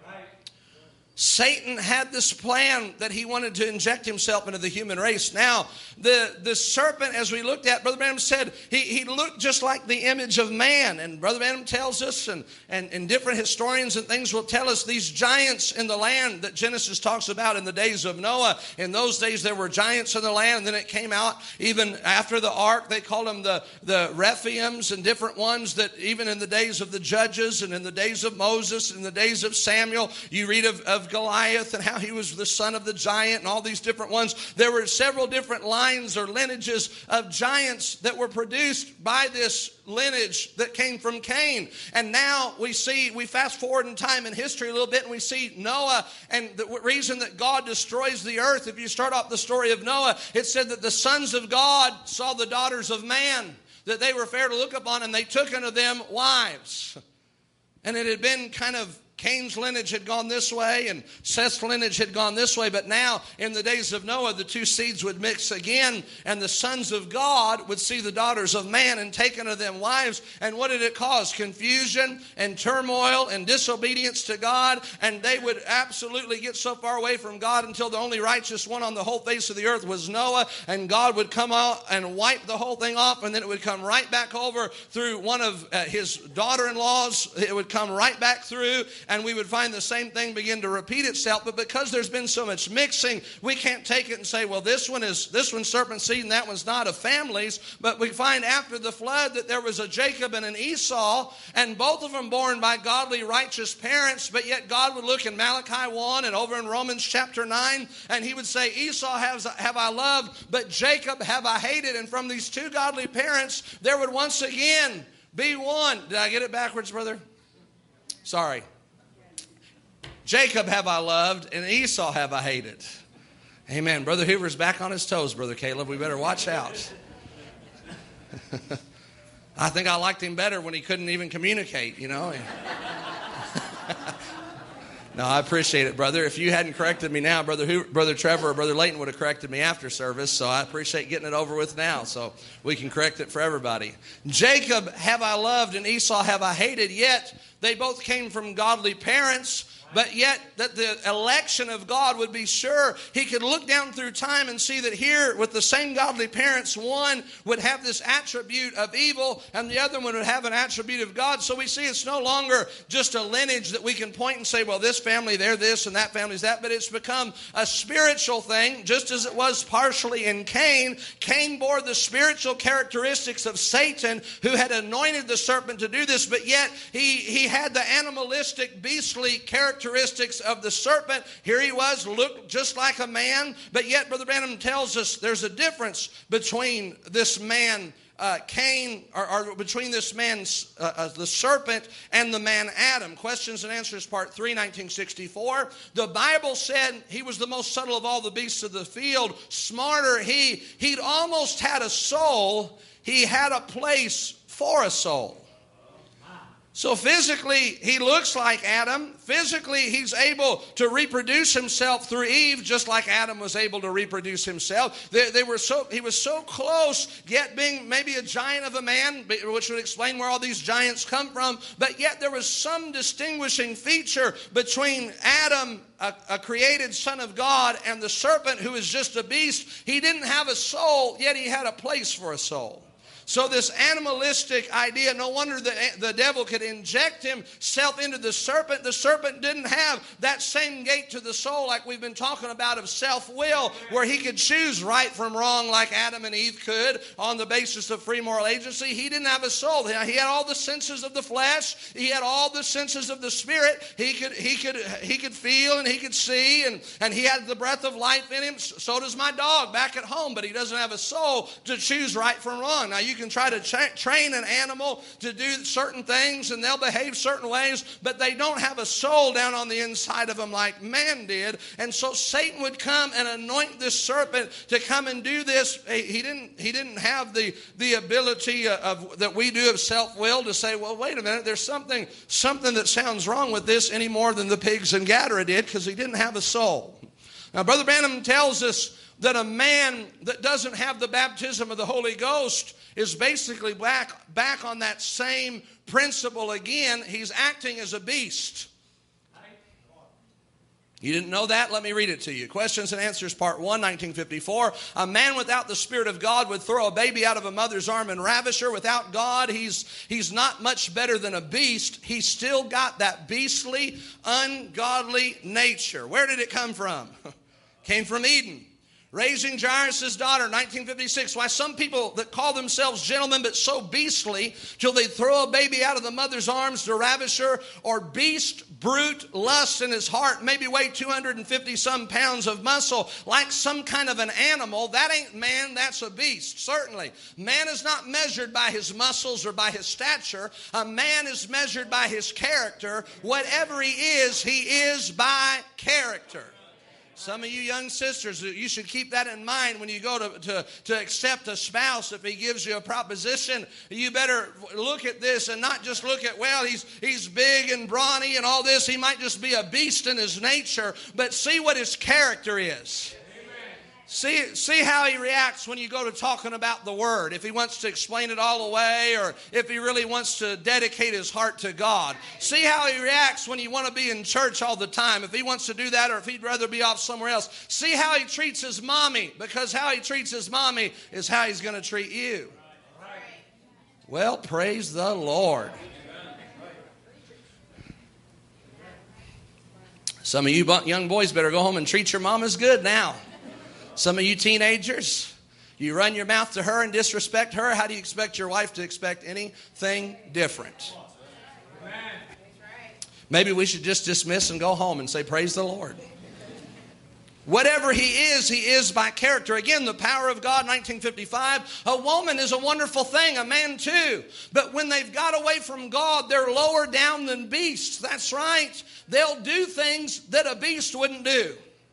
Satan had this plan that he wanted to inject himself into the human race. Now, the, the serpent, as we looked at, Brother Branham said, he, he looked just like the image of man. And Brother Branham tells us, and, and, and different historians and things will tell us, these giants in the land that Genesis talks about in the days of Noah. In those days, there were giants in the land. And then it came out, even after the ark, they called them the, the Rephaims and different ones that even in the days of the judges and in the days of Moses and in the days of Samuel, you read of, of Goliath and how he was the son of the giant and all these different ones. There were several different lines or lineages of giants that were produced by this lineage that came from Cain. And now we see, we fast forward in time in history a little bit and we see Noah, and the reason that God destroys the earth, if you start off the story of Noah, it said that the sons of God saw the daughters of man, that they were fair to look upon, and they took unto them wives. And it had been kind of Cain's lineage had gone this way and Seth's lineage had gone this way. But now, in the days of Noah, the two seeds would mix again, and the sons of God would see the daughters of man and take unto them wives. And what did it cause? Confusion and turmoil and disobedience to God. And they would absolutely get so far away from God until the only righteous one on the whole face of the earth was Noah. And God would come out and wipe the whole thing off, and then it would come right back over through one of uh, his daughter-in-laws. It would come right back through, and we would find the same thing begin to repeat itself. But because there's been so much mixing, we can't take it and say, well, this one is this one's serpent seed and that one's not, of families. But we find after the flood that there was a Jacob and an Esau, and both of them born by godly, righteous parents. But yet God would look in Malachi one and over in Romans chapter nine, and he would say, Esau has, have I loved, but Jacob have I hated. And from these two godly parents, there would once again be one. Did I get it backwards, brother? Sorry. Jacob have I loved, and Esau have I hated. Amen. Brother Hoover's back on his toes, Brother Caleb. We better watch out. I think I liked him better when he couldn't even communicate, you know. No, I appreciate it, brother. If you hadn't corrected me now, Brother Hoover, Brother Trevor or Brother Layton would have corrected me after service, so I appreciate getting it over with now so we can correct it for everybody. Jacob have I loved, and Esau have I hated, yet they both came from godly parents. But yet that the election of God would be sure. He could look down through time and see that here with the same godly parents, one would have this attribute of evil and the other one would have an attribute of God. So we see it's no longer just a lineage that we can point and say, well, this family, they're this and that family's that. But it's become a spiritual thing, just as it was partially in Cain. Cain bore the spiritual characteristics of Satan, who had anointed the serpent to do this. But yet he, he had the animalistic, beastly characteristics characteristics of the serpent. Here he was, looked just like a man, but yet Brother Branham tells us there's a difference between this man uh, Cain, or, or between this man, uh, uh, the serpent, and the man Adam. Questions and Answers, Part three, nineteen sixty-four. The Bible said he was the most subtle of all the beasts of the field. Smarter he. He'd almost had a soul. He had a place for a soul. So physically, he looks like Adam. Physically, he's able to reproduce himself through Eve, just like Adam was able to reproduce himself. They, they were so he was so close, yet being maybe a giant of a man, which would explain where all these giants come from. But yet there was some distinguishing feature between Adam, a, a created son of God, and the serpent, who is just a beast. He didn't have a soul, yet he had a place for a soul. So this animalistic idea, no wonder the, the devil could inject himself into the serpent. The serpent didn't have that same gate to the soul like we've been talking about of self-will, where he could choose right from wrong like Adam and Eve could on the basis of free moral agency. He didn't have a soul. He had all the senses of the flesh. He had all the senses of the spirit. He could he could he could feel and he could see, and, and he had the breath of life in him. So does my dog back at home, but he doesn't have a soul to choose right from wrong. Now you can try to tra- train an animal to do certain things and they'll behave certain ways, but they don't have a soul down on the inside of them like man did. And so Satan would come and anoint this serpent to come and do this. He didn't, he didn't have the, the ability of that we do of self-will to say, well, wait a minute, there's something, something that sounds wrong with this any more than the pigs in Gadara did, because he didn't have a soul. Now, Brother Branham tells us that a man that doesn't have the baptism of the Holy Ghost is basically back, back on that same principle again. He's acting as a beast. You didn't know that? Let me read it to you. Questions and Answers, Part one, nineteen fifty-four. A man without the Spirit of God would throw a baby out of a mother's arm and ravish her. Without God, he's, he's not much better than a beast. He's still got that beastly, ungodly nature. Where did it come from? Came from Eden. Raising Jairus' daughter, nineteen fifty-six. Why, some people that call themselves gentlemen but so beastly till they throw a baby out of the mother's arms to ravish her, or beast, brute, lust in his heart, maybe weigh two hundred fifty some pounds of muscle, like some kind of an animal. That ain't man, that's a beast, certainly. Man is not measured by his muscles or by his stature. A man is measured by his character. Whatever he is, he is by character. Some of you young sisters, you should keep that in mind when you go to, to, to accept a spouse. If he gives you a proposition, you better look at this and not just look at, well, he's, he's big and brawny and all this. He might just be a beast in his nature, but see what his character is. See, see how he reacts when you go to talking about the Word. If he wants to explain it all away, or if he really wants to dedicate his heart to God. See how he reacts when you want to be in church all the time. If he wants to do that, or if he'd rather be off somewhere else. See how he treats his mommy, because how he treats his mommy is how he's going to treat you. Well, praise the Lord. Some of you young boys better go home and treat your mom as good now. Some of you teenagers, you run your mouth to her and disrespect her. How do you expect your wife to expect anything different? Maybe we should just dismiss and go home and say, praise the Lord. Whatever he is, he is by character. Again, the power of God, nineteen fifty-five. A woman is a wonderful thing, a man too. But when they've got away from God, they're lower down than beasts. That's right. They'll do things that a beast wouldn't do.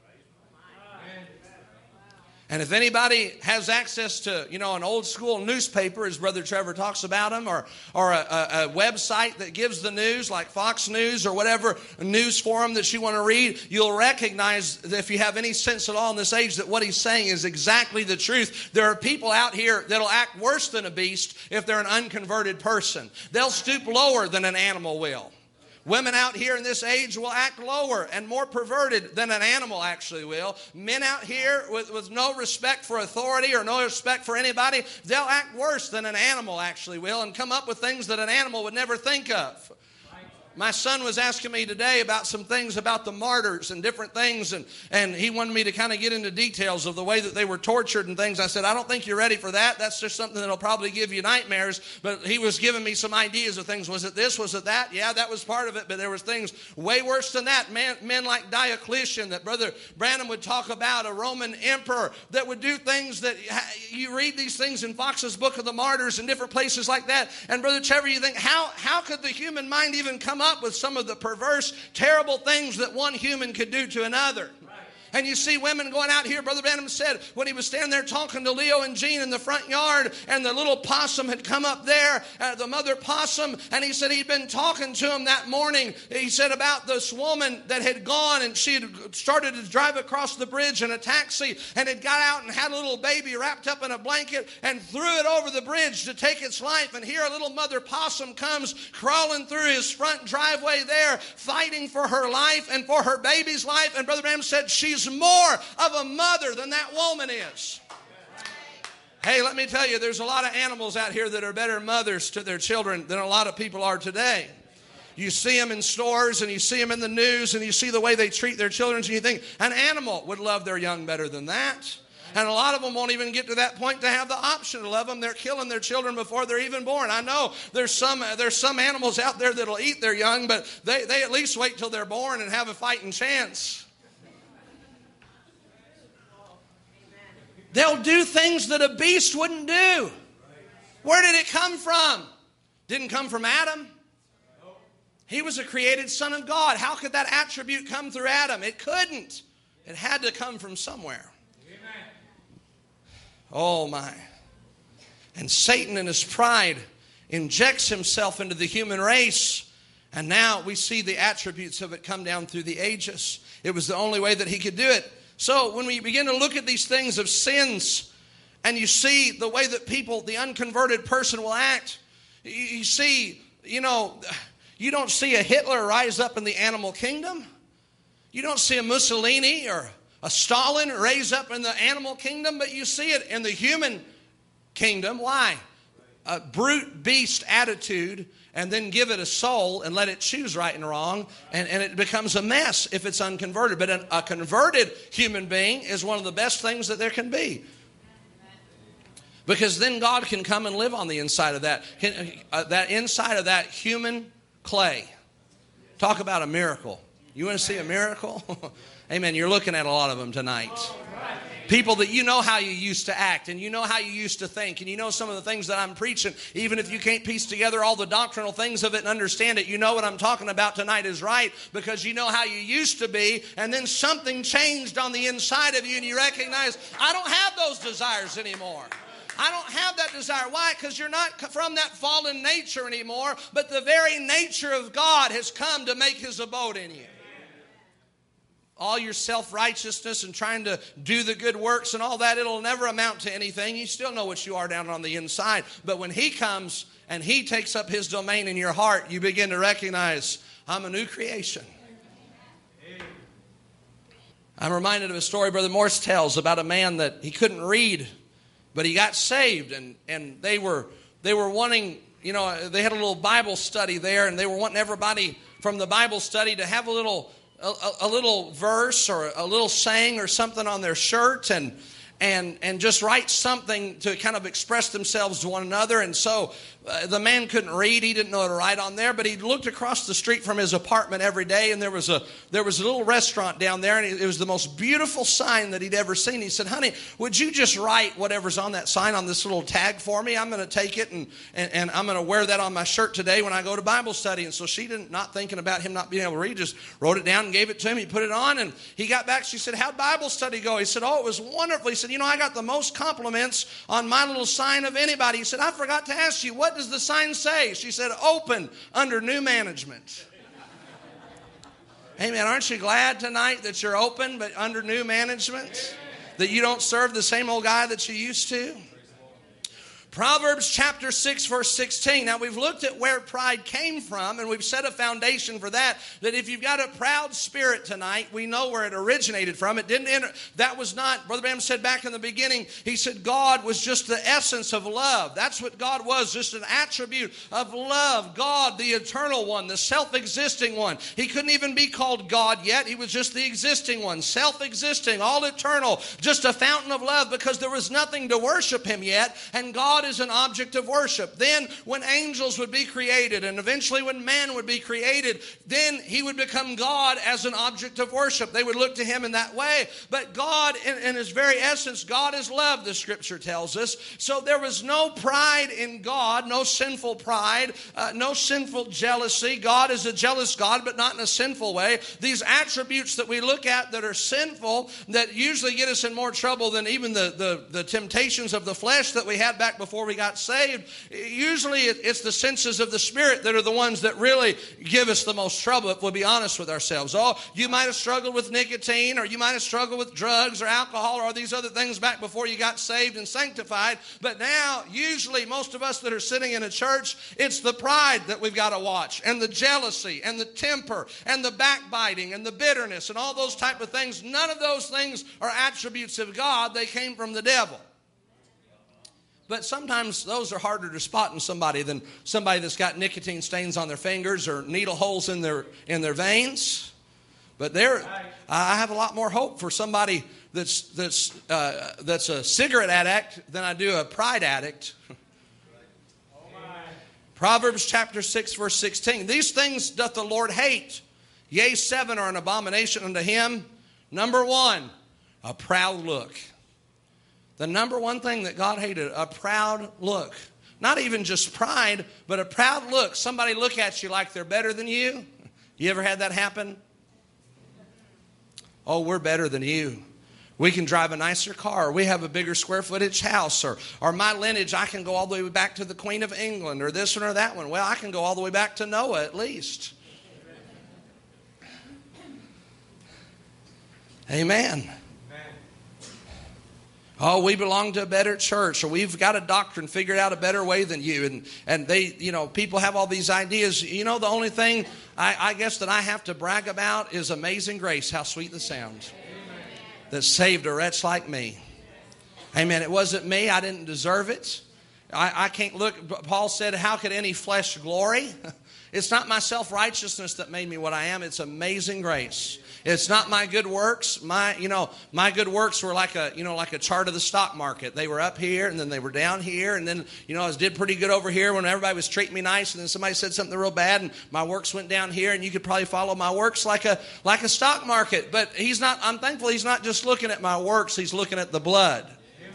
And if anybody has access to, you know, an old school newspaper, as Brother Trevor talks about them, or, or a, a, a website that gives the news, like Fox News or whatever news forum that you want to read, you'll recognize that if you have any sense at all in this age that what he's saying is exactly the truth. There are people out here that'll act worse than a beast if they're an unconverted person. They'll stoop lower than an animal will. Women out here in this age will act lower and more perverted than an animal actually will. Men out here with, with no respect for authority or no respect for anybody, they'll act worse than an animal actually will and come up with things that an animal would never think of. My son was asking me today about some things about the martyrs and different things, and, and he wanted me to kind of get into details of the way that they were tortured and things. I said, I don't think you're ready for that. That's just something that'll probably give you nightmares. But he was giving me some ideas of things. Was it this? Was it that? Yeah, that was part of it, but there was things way worse than that. Man, men like Diocletian that Brother Branham would talk about, a Roman emperor that would do things that you read these things in Fox's Book of the Martyrs and different places like that. And Brother Trevor, you think, how, how could the human mind even come up with some of the perverse, terrible things that one human could do to another? And you see women going out here. Brother Branham said when he was standing there talking to Leo and Jean in the front yard, and the little possum had come up there, uh, the mother possum, and he said he'd been talking to him that morning. He said about this woman that had gone, and she had started to drive across the bridge in a taxi, and had got out and had a little baby wrapped up in a blanket and threw it over the bridge to take its life. And here a little mother possum comes crawling through his front driveway there, fighting for her life and for her baby's life. And Brother Branham said she's more of a mother than that woman is. Hey, let me tell you, there's a lot of animals out here that are better mothers to their children than a lot of people are today. You see them in stores and you see them in the news and you see the way they treat their children, and you think an animal would love their young better than that. And a lot of them won't even get to that point to have the option to love them. They're killing their children before they're even born. I know there's some there's some animals out there that'll eat their young, but they, they at least wait till they're born and have a fighting chance. They'll do things that a beast wouldn't do. Where did it come from? Didn't come from Adam. He was a created son of God. How could that attribute come through Adam? It couldn't. It had to come from somewhere. Amen. Oh my. And Satan in his pride injects himself into the human race. And now we see the attributes of it come down through the ages. It was the only way that he could do it. So when we begin to look at these things of sins, and you see the way that people, the unconverted person will act, you see, you know, you don't see a Hitler rise up in the animal kingdom. You don't see a Mussolini or a Stalin raise up in the animal kingdom, but you see it in the human kingdom. Why? A brute beast attitude, and then give it a soul and let it choose right and wrong, and, and it becomes a mess if it's unconverted. But an, a converted human being is one of the best things that there can be. Because then God can come and live on the inside of that, uh, that inside of that human clay. Talk about a miracle. You want to see a miracle? Amen. You're looking at a lot of them tonight. People that you know how you used to act, and you know how you used to think, and you know some of the things that I'm preaching. Even if you can't piece together all the doctrinal things of it and understand it, you know what I'm talking about tonight is right, because you know how you used to be, and then something changed on the inside of you, and you recognize, I don't have those desires anymore. I don't have that desire. Why? Because you're not from that fallen nature anymore, but the very nature of God has come to make his abode in you. All your self-righteousness and trying to do the good works and all that, it'll never amount to anything. You still know what you are down on the inside. But when he comes and he takes up his domain in your heart, you begin to recognize, I'm a new creation. I'm reminded of a story Brother Morse tells about a man that he couldn't read, but he got saved, and, and they were they were wanting, you know, they had a little Bible study there, and they were wanting everybody from the Bible study to have a little a, a little verse or a little saying or something on their shirt, and and and just write something to kind of express themselves to one another. And so uh, the man couldn't read; he didn't know how to write on there. But he looked across the street from his apartment every day, and there was a there was a little restaurant down there, and it was the most beautiful sign that he'd ever seen. He said, "Honey, would you just write whatever's on that sign on this little tag for me? I'm going to take it and, and and I'm going to wear that on my shirt today when I go to Bible study." And so she didn't, not thinking about him not being able to read, just wrote it down and gave it to him. He put it on, and he got back. She said, "How'd Bible study go?" He said, "Oh, it was wonderful." He said, "You know, I got the most compliments on my little sign of anybody." He said, "I forgot to ask you, what does the sign say?" She said, "Open under new management." Amen. Aren't you glad tonight that you're open but under new management? That you don't serve the same old guy that you used to? Proverbs chapter six, verse sixteen. Now, we've looked at where pride came from, and we've set a foundation for that, that if you've got a proud spirit tonight, we know where it originated from. It didn't enter, that was not, Brother Branham said back in the beginning, he said God was just the essence of love. That's what God was, just an attribute of love. God, the eternal one, the self-existing one. He couldn't even be called God yet. He was just the existing one, self-existing, all eternal, just a fountain of love, because there was nothing to worship him yet, and God is an object of worship. Then when angels would be created, and eventually when man would be created, then he would become God as an object of worship. They would look to him in that way. But God, in, in his very essence, God is love, the scripture tells us. So there was no pride in God, no sinful pride, uh, no sinful jealousy. God is a jealous God, but not in a sinful way. These attributes that we look at that are sinful, that usually get us in more trouble than even the, the, the temptations of the flesh that we had back before we got saved. Usually it's the senses of the Spirit that are the ones that really give us the most trouble, if we'll be honest with ourselves. Oh, you might have struggled with nicotine, or you might have struggled with drugs or alcohol or these other things back before you got saved and sanctified. But now, usually, most of us that are sitting in a church, it's the pride that we've got to watch, and the jealousy, and the temper, and the backbiting, and the bitterness, and all those type of things. None of those things are attributes of God. They came from the devil. But sometimes those are harder to spot in somebody than somebody that's got nicotine stains on their fingers or needle holes in their in their veins. But there, I have a lot more hope for somebody that's that's uh, that's a cigarette addict than I do a pride addict. Proverbs chapter six, verse sixteen. These things doth the Lord hate. Yea, seven are an abomination unto him. Number one, a proud look. The number one thing that God hated, a proud look. not even just pride, but a proud look. Somebody look at you like they're better than you. You ever had that happen? Oh, we're better than you. We can drive a nicer car. We have a bigger square footage house. Or, or my lineage, I can go all the way back to the Queen of England, or this one or that one. Well, I can go all the way back to Noah at least. Amen. Oh, we belong to a better church, or we've got a doctrine figured out a better way than you. And, and they, you know, people have all these ideas. You know, the only thing I, I guess that I have to brag about is Amazing Grace, how sweet the sound that saved a wretch like me. Amen. It wasn't me. I didn't deserve it. I, I can't look. Paul said, how could any flesh glory? It's not my self-righteousness that made me what I am. It's amazing grace. It's not my good works. My, you know, my good works were like a, you know, like a chart of the stock market. They were up here, and then they were down here, and then, you know, I did pretty good over here when everybody was treating me nice, and then somebody said something real bad, and my works went down here, and you could probably follow my works like a like a stock market. But he's not. I'm thankful he's not just looking at my works. He's looking at the blood.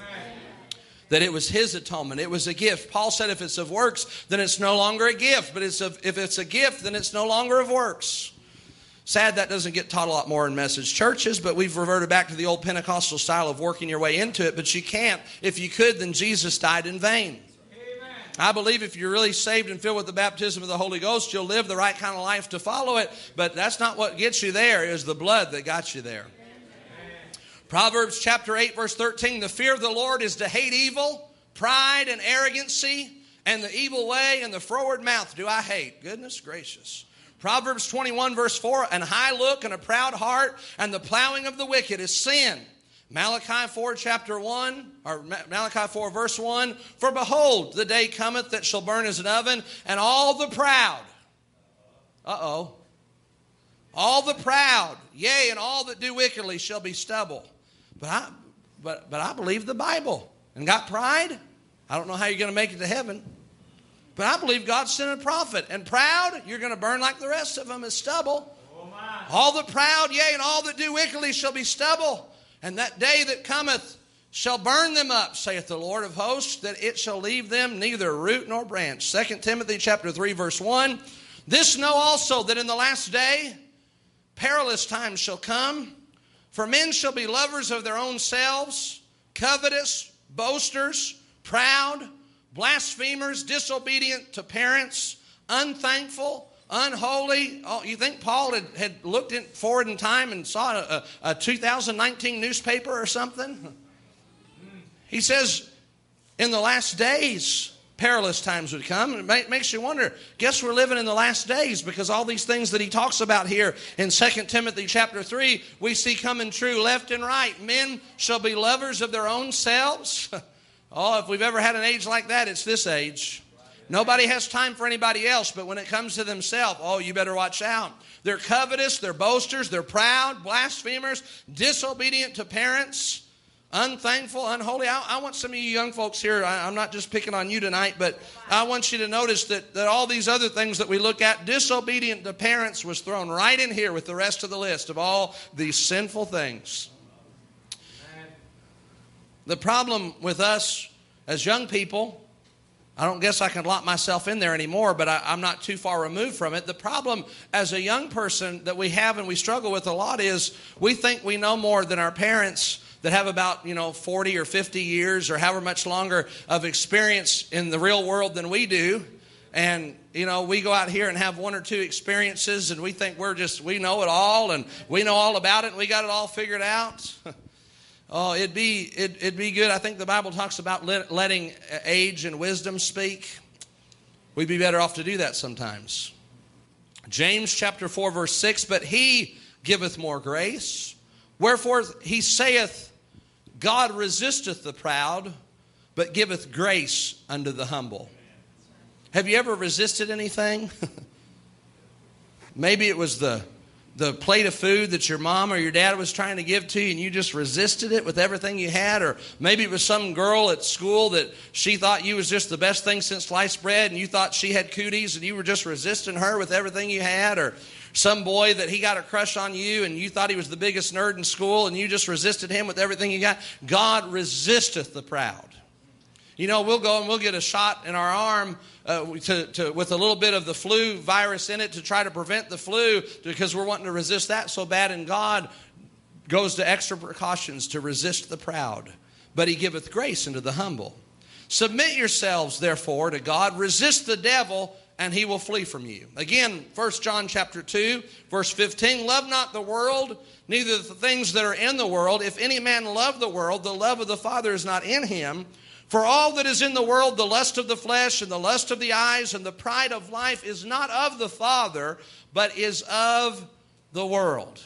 That it was his atonement. It was a gift. Paul said if it's of works, then it's no longer a gift. But it's of, if it's a gift, then it's no longer of works. Sad that doesn't get taught a lot more in message churches, but we've reverted back to the old Pentecostal style of working your way into it. But you can't. If you could, then Jesus died in vain. Amen. I believe if you're really saved and filled with the baptism of the Holy Ghost, you'll live the right kind of life to follow it. But that's not what gets you there. It was the blood that got you there. Proverbs chapter eight, verse thirteen, the fear of the Lord is to hate evil, pride and arrogancy, and the evil way and the froward mouth do I hate. Goodness gracious. Proverbs twenty-one, verse four, an high look and a proud heart, and the plowing of the wicked is sin. Malachi four, chapter one, or Malachi four, verse one, for behold, the day cometh that shall burn as an oven, and all the proud, uh-oh, all the proud, yea, and all that do wickedly shall be stubble. But I, but, but I believe the Bible. And got pride? I don't know how you're going to make it to heaven. But I believe God sent a prophet. And proud, you're going to burn like the rest of them as stubble. Oh my. All the proud, yea, and all that do wickedly shall be stubble. And that day that cometh shall burn them up, saith the Lord of hosts, that it shall leave them neither root nor branch. Second Timothy chapter three, verse one. This know also that in the last day perilous times shall come. For men shall be lovers of their own selves, covetous, boasters, proud, blasphemers, disobedient to parents, unthankful, unholy. Oh, you think Paul had, had looked in, forward in time and saw a, a, a two thousand nineteen newspaper or something? He says, in the last days, perilous times would come. And it makes you wonder, guess we're living in the last days, because all these things that he talks about here in Second Timothy chapter three, we see coming true left and right. Men shall be lovers of their own selves. Oh, if we've ever had an age like that, it's this age. Nobody has time for anybody else, but when it comes to themselves, oh, you better watch out. They're covetous, they're boasters, they're proud, blasphemers, disobedient to parents, unthankful, unholy. I, I want some of you young folks here, I, I'm not just picking on you tonight, but I want you to notice that, that all these other things that we look at, disobedient to parents was thrown right in here with the rest of the list of all these sinful things. The problem with us as young people, I don't guess I can lock myself in there anymore, but I, I'm not too far removed from it. The problem as a young person that we have and we struggle with a lot is we think we know more than our parents that have about, you know, forty or fifty years or however much longer of experience in the real world than we do. And, you know, we go out here and have one or two experiences and we think we're just, we know it all and we know all about it and we got it all figured out. Oh, it'd be, it, it'd be good. I think the Bible talks about let, letting age and wisdom speak. We'd be better off to do that sometimes. James chapter four, verse six, but he giveth more grace. Wherefore he saith, God resisteth the proud, but giveth grace unto the humble. Have you ever resisted anything? Maybe it was the, the plate of food that your mom or your dad was trying to give to you and you just resisted it with everything you had. Or maybe it was some girl at school that she thought you was just the best thing since sliced bread and you thought she had cooties and you were just resisting her with everything you had. Or some boy that he got a crush on you and you thought he was the biggest nerd in school and you just resisted him with everything you got. God resisteth the proud. You know, we'll go and we'll get a shot in our arm uh, to, to, with a little bit of the flu virus in it to try to prevent the flu because we're wanting to resist that so bad. And God goes to extra precautions to resist the proud. But he giveth grace unto the humble. Submit yourselves, therefore, to God. Resist the devil, and he will flee from you. Again, First John chapter two, verse fifteen. Love not the world, neither the things that are in the world. If any man love the world, the love of the Father is not in him. For all that is in the world, the lust of the flesh and the lust of the eyes and the pride of life is not of the Father, but is of the world.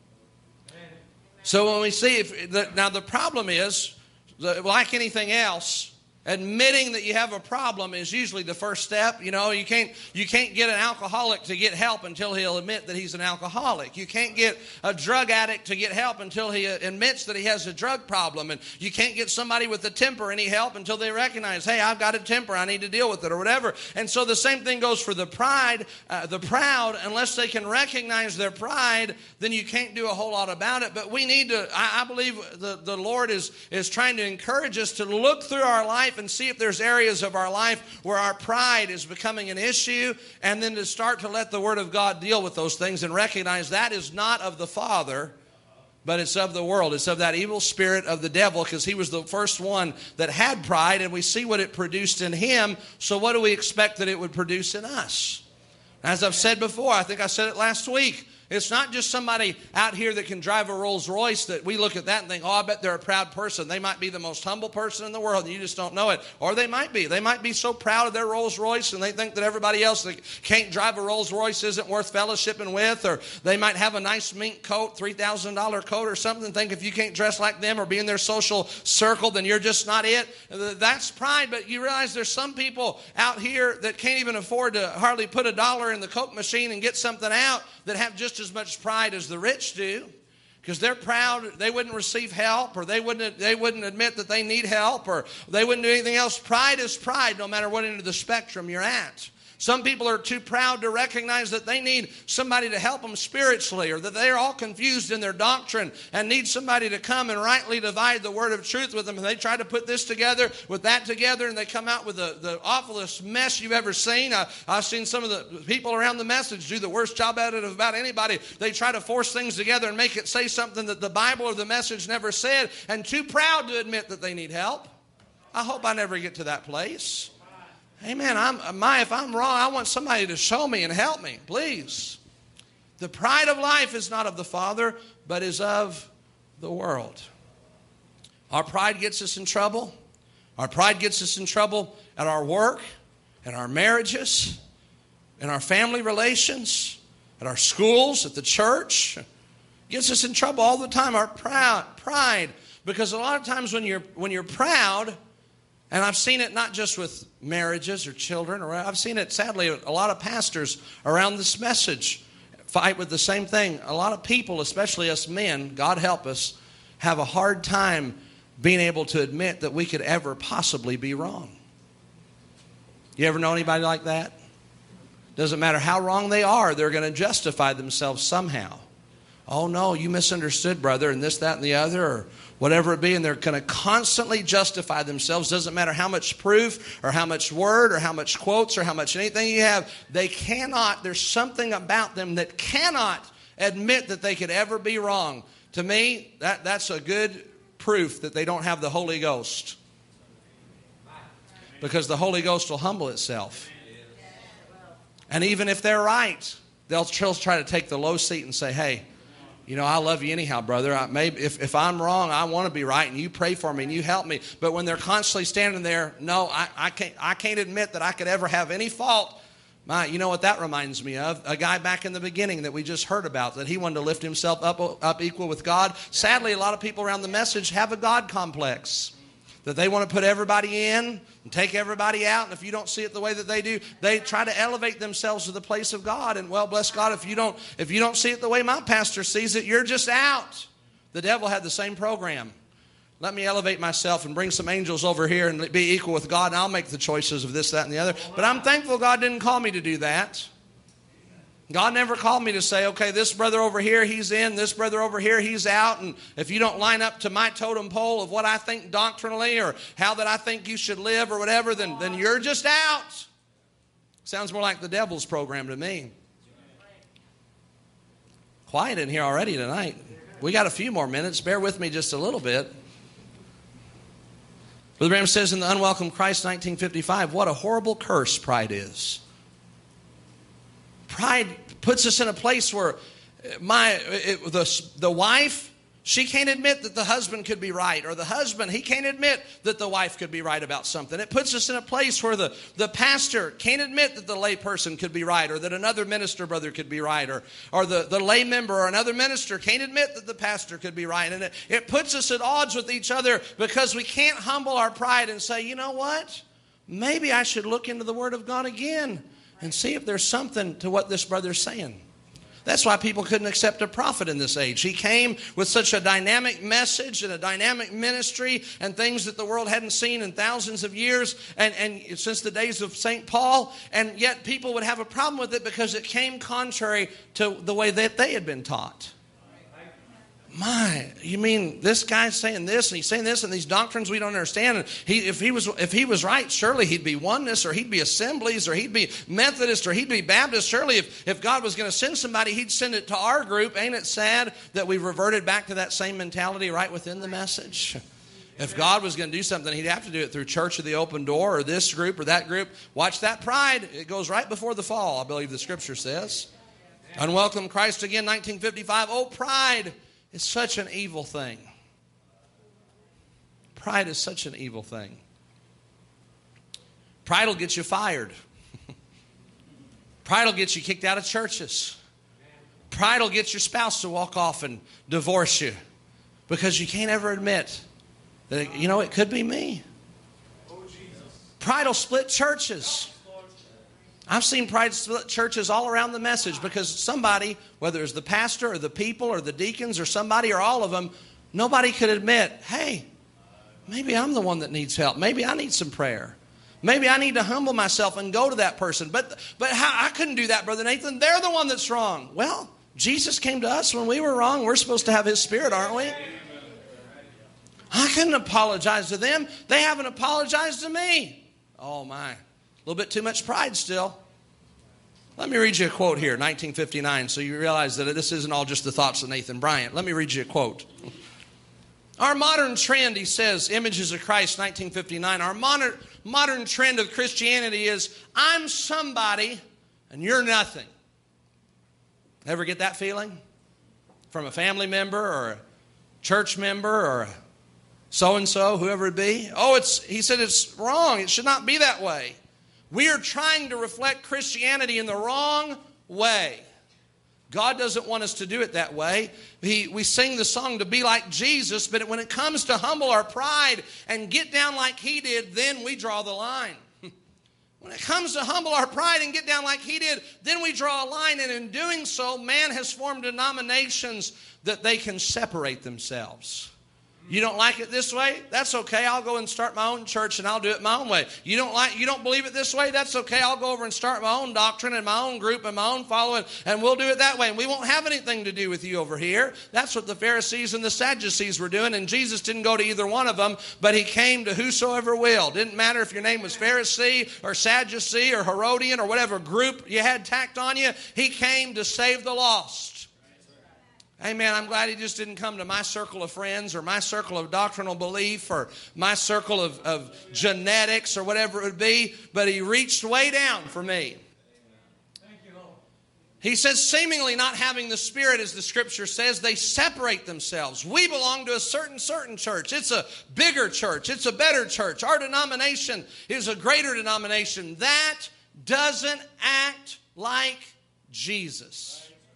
So when we see, if the, now the problem is, like anything else, admitting that you have a problem is usually the first step. You know, you can't you can't get an alcoholic to get help until he'll admit that he's an alcoholic. You can't get a drug addict to get help until he admits that he has a drug problem. And you can't get somebody with a temper any help until they recognize, hey, I've got a temper, I need to deal with it or whatever. And so the same thing goes for the pride, uh, the proud. Unless they can recognize their pride, then you can't do a whole lot about it. But we need to, I, I believe the, the Lord is, is trying to encourage us to look through our life and see if there's areas of our life where our pride is becoming an issue, and then to start to let the Word of God deal with those things and recognize that is not of the Father, but it's of the world. It's of that evil spirit of the devil, because he was the first one that had pride, and we see what it produced in him. So what do we expect that it would produce in us? As I've said before, I think I said it last week, it's not just somebody out here that can drive a Rolls Royce that we look at that and think, oh, I bet they're a proud person. They might be the most humble person in the world and you just don't know it. Or they might be. They might be so proud of their Rolls Royce and they think that everybody else that can't drive a Rolls Royce isn't worth fellowshipping with. Or they might have a nice mink coat, three thousand dollars coat or something, and think if you can't dress like them or be in their social circle, then you're just not it. That's pride. But you realize there's some people out here that can't even afford to hardly put a dollar in the Coke machine and get something out that have just as much pride as the rich do, because they're proud they wouldn't receive help, or they wouldn't they wouldn't admit that they need help, or they wouldn't do anything else. Pride is pride no matter what end of the spectrum you're at. Some people are too proud to recognize that they need somebody to help them spiritually, or that they're all confused in their doctrine and need somebody to come and rightly divide the word of truth with them. And they try to put this together with that together, and they come out with the, the awfulest mess you've ever seen. I, I've seen some of the people around the message do the worst job at it of about anybody. They try to force things together and make it say something that the Bible or the message never said, and too proud to admit that they need help. I hope I never get to that place. Amen. I'm, my, if I'm wrong, I want somebody to show me and help me, please. The pride of life is not of the Father, but is of the world. Our pride gets us in trouble. Our pride gets us in trouble at our work, in our marriages, in our family relations, at our schools, at the church. It gets us in trouble all the time. Our proud pride, because a lot of times when you're when you're proud. And I've seen it not just with marriages or children, or I've seen it, sadly, a lot of pastors around this message fight with the same thing. A lot of people, especially us men, God help us, have a hard time being able to admit that we could ever possibly be wrong. You ever know anybody like that? Doesn't matter how wrong they are, they're going to justify themselves somehow. Oh, no, you misunderstood, brother, and this, that, and the other, or whatever it be, and they're going to constantly justify themselves. Doesn't matter how much proof or how much word or how much quotes or how much anything you have. They cannot, there's something about them that cannot admit that they could ever be wrong. To me, that, that's a good proof that they don't have the Holy Ghost. Because the Holy Ghost will humble itself. And even if they're right, they'll try to take the low seat and say, hey, you know, I love you anyhow, brother. I, maybe if, if I'm wrong, I want to be right, and you pray for me and you help me. But when they're constantly standing there, no, I, I can't. I can't admit that I could ever have any fault. My, you know what that reminds me of? A guy back in the beginning that we just heard about, that he wanted to lift himself up, up equal with God. Sadly, a lot of people around the message have a God complex. That they want to put everybody in and take everybody out. And if you don't see it the way that they do, they try to elevate themselves to the place of God. And well, bless God, if you don't, if you don't see it the way my pastor sees it, you're just out. The devil had the same program. Let me elevate myself and bring some angels over here and be equal with God, and I'll make the choices of this, that, and the other. But I'm thankful God didn't call me to do that. God never called me to say, okay, this brother over here, he's in, this brother over here, he's out, and if you don't line up to my totem pole of what I think doctrinally or how that I think you should live or whatever, then, then you're just out. Sounds more like the devil's program to me. Quiet in here already tonight. We got a few more minutes. Bear with me just a little bit. Brother Branham says in The Unwelcome Christ, nineteen fifty-five, what a horrible curse pride is. Pride puts us in a place where my it, the, the wife, she can't admit that the husband could be right, or the husband, he can't admit that the wife could be right about something. It puts us in a place where the, the pastor can't admit that the lay person could be right, or that another minister brother could be right, or, or the, the lay member or another minister can't admit that the pastor could be right. And it, it puts us at odds with each other because we can't humble our pride and say, you know what? Maybe I should look into the Word of God again and see if there's something to what this brother's saying. That's why people couldn't accept a prophet in this age. He came with such a dynamic message and a dynamic ministry and things that the world hadn't seen in thousands of years and, and since the days of Saint Paul. And yet people would have a problem with it because it came contrary to the way that they had been taught. My, you mean this guy's saying this and he's saying this and these doctrines we don't understand. And he, if he was if he was right, surely he'd be oneness, or he'd be Assemblies, or he'd be Methodist, or he'd be Baptist. Surely if, if God was going to send somebody, he'd send it to our group. Ain't it sad that we reverted back to that same mentality right within the message? If God was going to do something, he'd have to do it through Church of the Open Door or this group or that group. Watch that pride. It goes right before the fall, I believe the Scripture says. Unwelcome Christ again, nineteen fifty-five. Oh, pride. It's such an evil thing. Pride is such an evil thing. Pride will get you fired. Pride will get you kicked out of churches. Pride will get your spouse to walk off and divorce you because you can't ever admit that, you know, it could be me. Pride will split churches. I've seen pride split churches all around the message because somebody, whether it's the pastor or the people or the deacons or somebody or all of them, nobody could admit, hey, maybe I'm the one that needs help. Maybe I need some prayer. Maybe I need to humble myself and go to that person. But but how, I couldn't do that, Brother Nathan. They're the one that's wrong. Well, Jesus came to us when we were wrong. We're supposed to have His Spirit, aren't we? I couldn't apologize to them. They haven't apologized to me. Oh, my. A little bit too much pride still. Let me read you a quote here, nineteen fifty-nine, so you realize that this isn't all just the thoughts of Nathan Bryant. Let me read you a quote. Our modern trend, he says, Images of Christ, nineteen fifty-nine, our modern, modern trend of Christianity is, I'm somebody and you're nothing. Ever get that feeling? From a family member or a church member or a so-and-so, whoever it be? Oh, it's, he said it's wrong. It should not be that way. We are trying to reflect Christianity in the wrong way. God doesn't want us to do it that way. He, we sing the song to be like Jesus, but when it comes to humble our pride and get down like He did, then we draw the line. When it comes to humble our pride and get down like He did, then we draw a line, and in doing so, man has formed denominations that they can separate themselves. You don't like it this way? That's okay. I'll go and start my own church and I'll do it my own way. You don't like, you don't believe it this way? That's okay. I'll go over and start my own doctrine and my own group and my own following, and we'll do it that way. And we won't have anything to do with you over here. That's what the Pharisees and the Sadducees were doing, and Jesus didn't go to either one of them, but He came to whosoever will. Didn't matter if your name was Pharisee or Sadducee or Herodian or whatever group you had tacked on you. He came to save the lost. Amen. I'm glad He just didn't come to my circle of friends or my circle of doctrinal belief or my circle of, of genetics or whatever it would be, but He reached way down for me. Thank you, Lord. He says, seemingly not having the Spirit, as the Scripture says, they separate themselves. We belong to a certain, certain church. It's a bigger church. It's a better church. Our denomination is a greater denomination. That doesn't act like Jesus.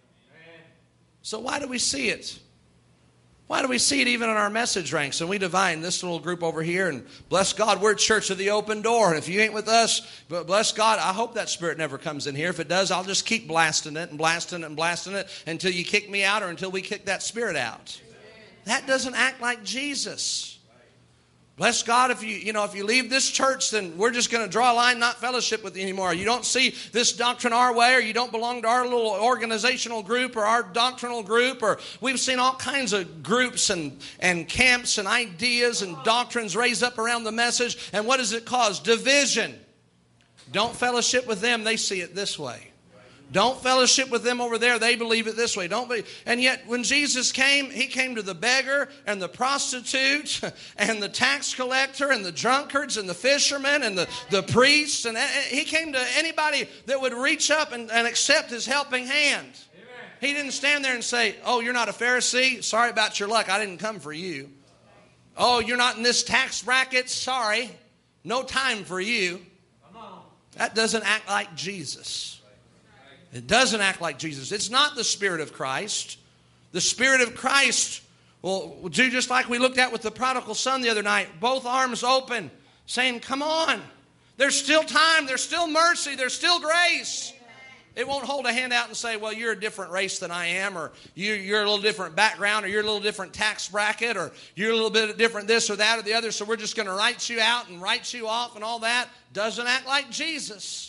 So why do we see it? Why do we see it even in our message ranks? And we divine this little group over here, and bless God, we're Church of the Open Door. And if you ain't with us, but bless God, I hope that spirit never comes in here. If it does, I'll just keep blasting it and blasting it and blasting it until you kick me out or until we kick that spirit out. That doesn't act like Jesus. Bless God if you, you know, if you leave this church, then we're just going to draw a line, not fellowship with you anymore. You don't see this doctrine our way, or you don't belong to our little organizational group or our doctrinal group, or we've seen all kinds of groups and, and camps and ideas and doctrines raised up around the message. And what does it cause? Division. Don't fellowship with them. They see it this way. Don't fellowship with them over there. They believe it this way. Don't be. And yet when Jesus came, he came to the beggar and the prostitute and the tax collector and the drunkards and the fishermen and the, the priests. And he came to anybody that would reach up and, and accept his helping hand. Amen. He didn't stand there and say, oh, you're not a Pharisee? Sorry about your luck. I didn't come for you. Oh, you're not in this tax bracket? Sorry. No time for you. That doesn't act like Jesus. It doesn't act like Jesus. It's not the Spirit of Christ. The Spirit of Christ will do just like we looked at with the prodigal son the other night. Both arms open, saying, come on. There's still time. There's still mercy. There's still grace. It won't hold a hand out and say, well, you're a different race than I am, or you're, you're a little different background, or you're a little different tax bracket, or you're a little bit different this or that or the other, so we're just going to write you out and write you off and all that. Doesn't act like Jesus.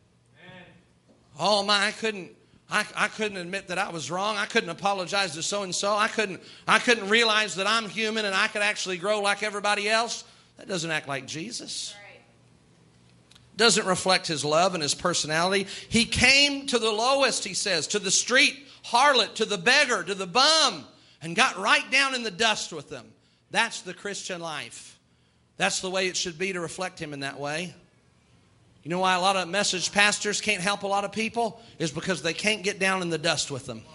Oh my, I couldn't, I, I couldn't admit that I was wrong. I couldn't apologize to so-and-so. I couldn't, I couldn't realize that I'm human and I could actually grow like everybody else. That doesn't act like Jesus. Doesn't reflect his love and his personality. He came to the lowest, he says, to the street harlot, to the beggar, to the bum, and got right down in the dust with them. That's the Christian life. That's the way it should be, to reflect him in that way. You know why a lot of message pastors can't help a lot of people? Is because they can't get down in the dust with them.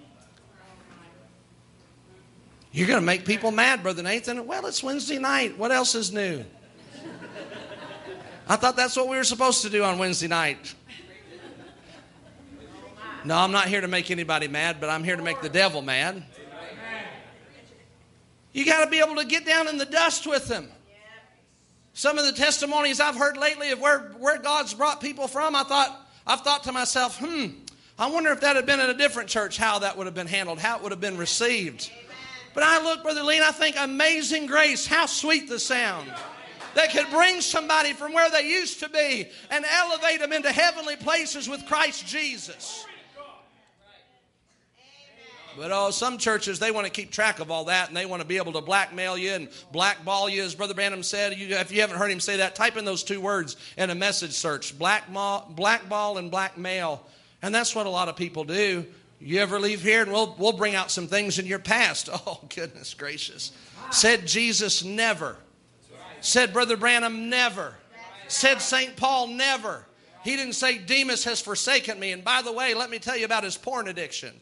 You're going to make people mad, Brother Nathan. Well, it's Wednesday night. What else is new? I thought that's what we were supposed to do on Wednesday night. No, I'm not here to make anybody mad, but I'm here to make the devil mad. You got to be able to get down in the dust with them. Some of the testimonies I've heard lately of where, where God's brought people from, I thought, I've thought to myself, hmm, I wonder if that had been in a different church, how that would have been handled, how it would have been received. Amen. But I look, Brother Lee, and I think, amazing grace, how sweet the sound. That could bring somebody from where they used to be and elevate them into heavenly places with Christ Jesus. But oh, some churches, they want to keep track of all that, and they want to be able to blackmail you and blackball you, as Brother Branham said. You, if you haven't heard him say that, type in those two words in a message search: blackball, blackball and blackmail. And that's what a lot of people do. You ever leave here, and we'll we'll bring out some things in your past. Oh, goodness gracious! Said Jesus never. Said Brother Branham never. Said Saint Paul never. He didn't say Demas has forsaken me. And by the way, let me tell you about his porn addiction.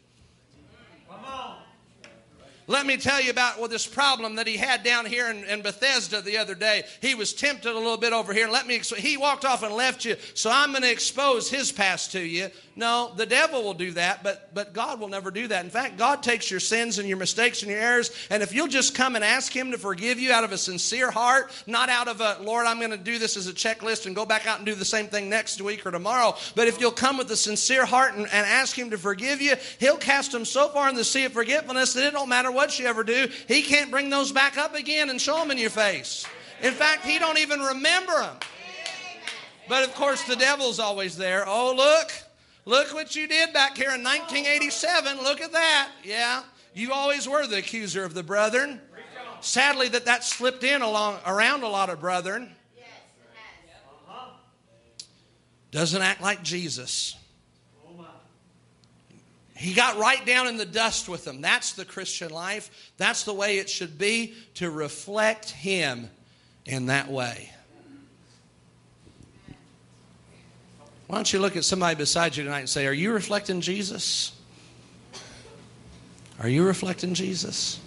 Let me tell you about well, this problem that he had down here in, in Bethesda the other day. He was tempted a little bit over here. Let me. He walked off and left you, so I'm going to expose his past to you. No, the devil will do that, but but God will never do that. In fact, God takes your sins and your mistakes and your errors, and if you'll just come and ask him to forgive you out of a sincere heart, not out of a, Lord, I'm going to do this as a checklist and go back out and do the same thing next week or tomorrow, but if you'll come with a sincere heart and, and ask him to forgive you, he'll cast them so far in the sea of forgetfulness that it don't matter what you ever do, he can't bring those back up again and show them in your face. In fact, he don't even remember them. But of course, the devil's always there. Oh, look. Look what you did back here in nineteen eighty-seven. Look at that. Yeah, you always were the accuser of the brethren. Sadly, that that slipped in along around a lot of brethren. Doesn't act like Jesus. He got right down in the dust with them. That's the Christian life. That's the way it should be, to reflect him in that way. Why don't you look at somebody beside you tonight and say, are you reflecting Jesus? Are you reflecting Jesus?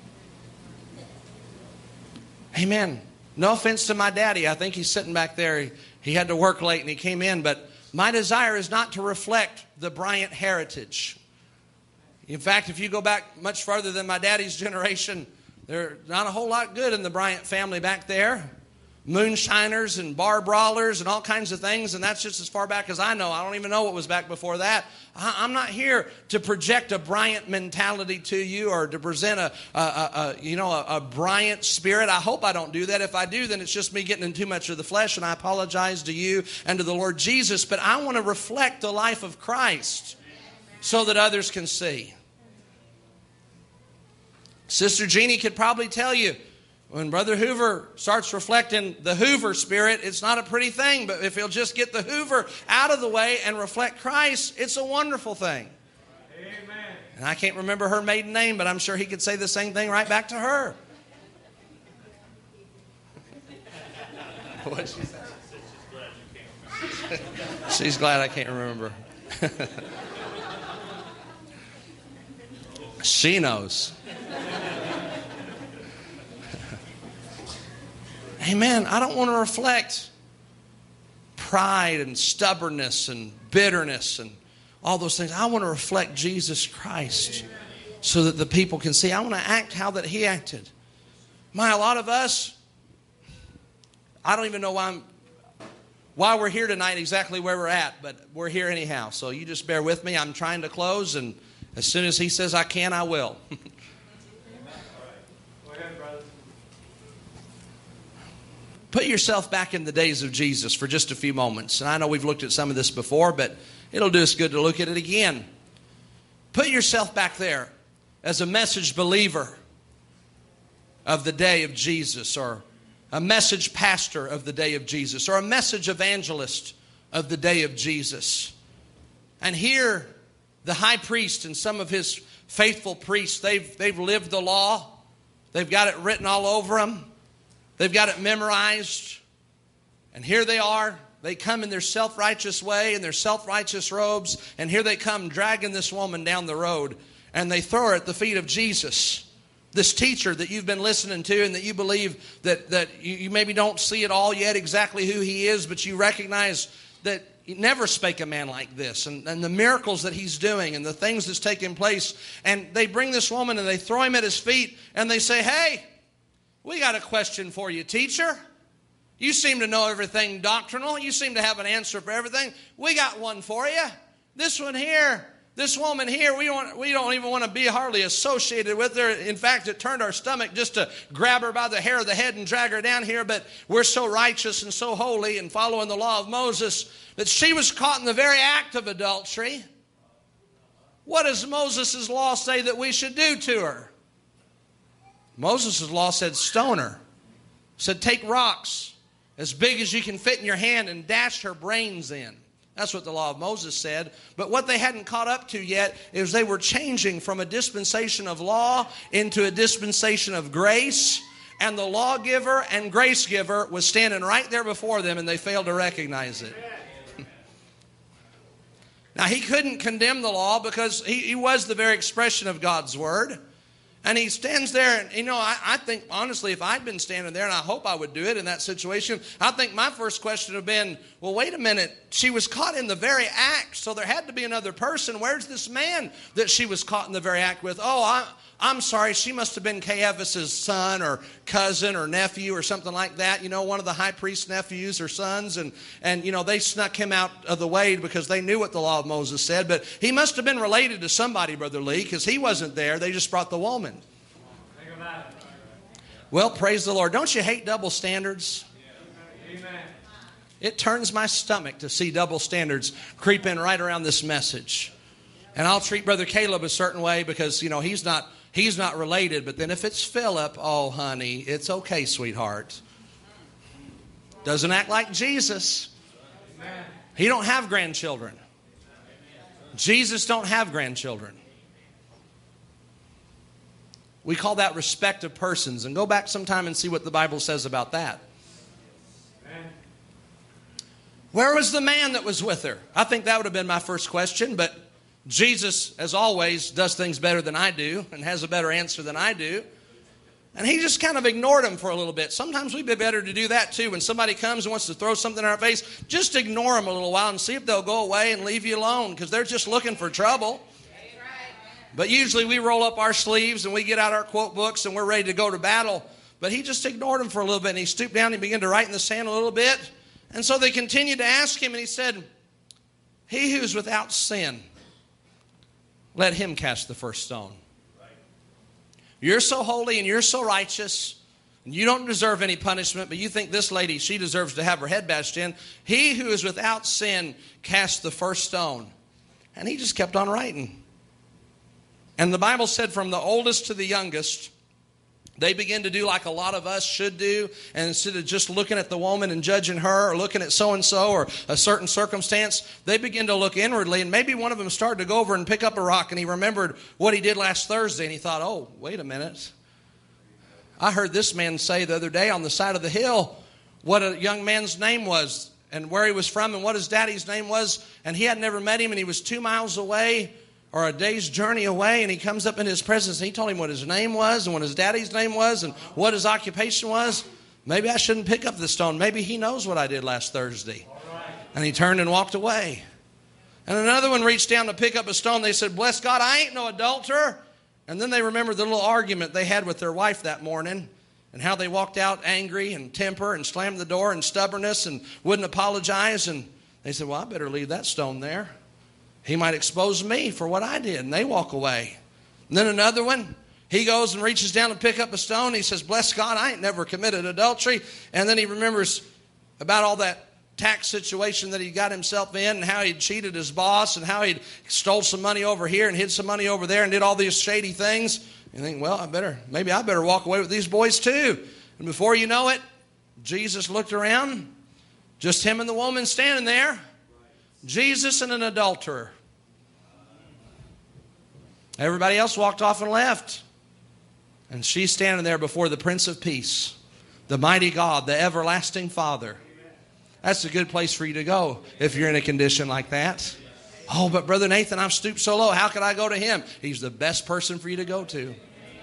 Amen. No offense to my daddy. I think he's sitting back there. He, he had to work late and he came in. But my desire is not to reflect the Bryant heritage. In fact, if you go back much further than my daddy's generation, there's not a whole lot good in the Bryant family back there. moonshiners and bar brawlers and all kinds of things, and that's just as far back as I know. I don't even know what was back before that. I'm not here to project a Bryant mentality to you or to present a, a, a, a you know a, a Bryant spirit. I hope I don't do that. If I do, then it's just me getting in too much of the flesh, and I apologize to you and to the Lord Jesus. But I want to reflect the life of Christ so that others can see. Sister Jeannie could probably tell you, when Brother Hoover starts reflecting the Hoover spirit, it's not a pretty thing. But if he'll just get the Hoover out of the way and reflect Christ, it's a wonderful thing. Amen. And I can't remember her maiden name, but I'm sure he could say the same thing right back to her. What'd she say? She's glad I can't remember. She knows. Amen. I don't want to reflect pride and stubbornness and bitterness and all those things. I want to reflect Jesus Christ so that the people can see. I want to act how that He acted. My, a lot of us, I don't even know why I'm, why we're here tonight, exactly where we're at, but we're here anyhow. So you just bear with me. I'm trying to close, and as soon as He says I can, I will. Put yourself back in the days of Jesus for just a few moments. And I know we've looked at some of this before, but it'll do us good to look at it again. Put yourself back there as a message believer of the day of Jesus, or a message pastor of the day of Jesus, or a message evangelist of the day of Jesus. And here, the high priest and some of his faithful priests, they've, they've lived the law. They've got it written all over them. They've got it memorized. And here they are. They come in their self-righteous way, in their self-righteous robes. And here they come dragging this woman down the road. And they throw her at the feet of Jesus. This teacher that you've been listening to, and that you believe that, that you, you maybe don't see it all yet exactly who He is, but you recognize that He never spake a man like this. And, and the miracles that He's doing and the things that's taking place. And they bring this woman and they throw Him at His feet. And they say, hey, we got a question for you, teacher. You seem to know everything doctrinal. You seem to have an answer for everything. We got one for you. This one here, this woman here, we don't, we don't even want to be hardly associated with her. In fact, it turned our stomach just to grab her by the hair of the head and drag her down here. But we're so righteous and so holy and following the law of Moses that she was caught in the very act of adultery. What does Moses' law say that we should do to her? Moses' law said stone her. Said take rocks as big as you can fit in your hand and dash her brains in. That's what the law of Moses said. But what they hadn't caught up to yet is they were changing from a dispensation of law into a dispensation of grace. And the lawgiver and grace giver was standing right there before them, and they failed to recognize it. Now, he couldn't condemn the law because he, he was the very expression of God's word. And he stands there, and, you know, I, I think, honestly, if I'd been standing there, and I hope I would do it in that situation, I think my first question would have been, well, wait a minute. She was caught in the very act, so there had to be another person. Where's this man that she was caught in the very act with? Oh, I, I'm sorry, she must have been Caiaphas' son or cousin or nephew or something like that. You know, one of the high priest's nephews or sons. And, and, you know, they snuck him out of the way because they knew what the law of Moses said. But he must have been related to somebody, Brother Lee, because he wasn't there. They just brought the woman. Well, praise the Lord. Don't you hate double standards? Amen. It turns my stomach to see double standards creep in right around this message. And I'll treat Brother Caleb a certain way because, you know, he's not he's not related. But then if it's Philip, oh, honey, it's okay, sweetheart. Doesn't act like Jesus. He don't have grandchildren. Jesus don't have grandchildren. We call that respect of persons. And go back sometime and see what the Bible says about that. Amen. Where was the man that was with her? I think that would have been my first question. But Jesus, as always, does things better than I do and has a better answer than I do. And he just kind of ignored him for a little bit. Sometimes we'd be better to do that too. When somebody comes and wants to throw something in our face, just ignore them a little while and see if they'll go away and leave you alone because they're just looking for trouble. But usually we roll up our sleeves and we get out our quote books and we're ready to go to battle. But he just ignored him for a little bit, and he stooped down and began to write in the sand a little bit. And so they continued to ask him, and he said, he who's without sin, let him cast the first stone. You're so holy and you're so righteous, and you don't deserve any punishment, but you think this lady, she deserves to have her head bashed in. He who is without sin cast the first stone. And he just kept on writing. And the Bible said from the oldest to the youngest, they begin to do like a lot of us should do. And instead of just looking at the woman and judging her or looking at so-and-so or a certain circumstance, they begin to look inwardly. And maybe one of them started to go over and pick up a rock, and he remembered what he did last Thursday. And he thought, oh, wait a minute. I heard this man say the other day on the side of the hill what a young man's name was and where he was from and what his daddy's name was. And he had never met him, and he was two miles away or a day's journey away, and he comes up in his presence, and he told him what his name was and what his daddy's name was and what his occupation was. Maybe I shouldn't pick up the stone. Maybe he knows what I did last Thursday. And he turned and walked away. And another one reached down to pick up a stone. They said, bless God, I ain't no adulterer. And then they remembered the little argument they had with their wife that morning and how they walked out angry and temper and slammed the door and stubbornness and wouldn't apologize. And they said, well, I better leave that stone there. He might expose me for what I did. And they walk away. And then another one, he goes and reaches down to pick up a stone. He says, bless God, I ain't never committed adultery. And then he remembers about all that tax situation that he got himself in and how he'd cheated his boss and how he'd stole some money over here and hid some money over there and did all these shady things. You think, well, I better, maybe I better walk away with these boys too. And before you know it, Jesus looked around, just him and the woman standing there. Jesus and an adulterer. Everybody else walked off and left. And she's standing there before the Prince of Peace, the mighty God, the everlasting Father. That's a good place for you to go if you're in a condition like that. Oh, but Brother Nathan, I've stooped so low. How could I go to him? He's the best person for you to go to.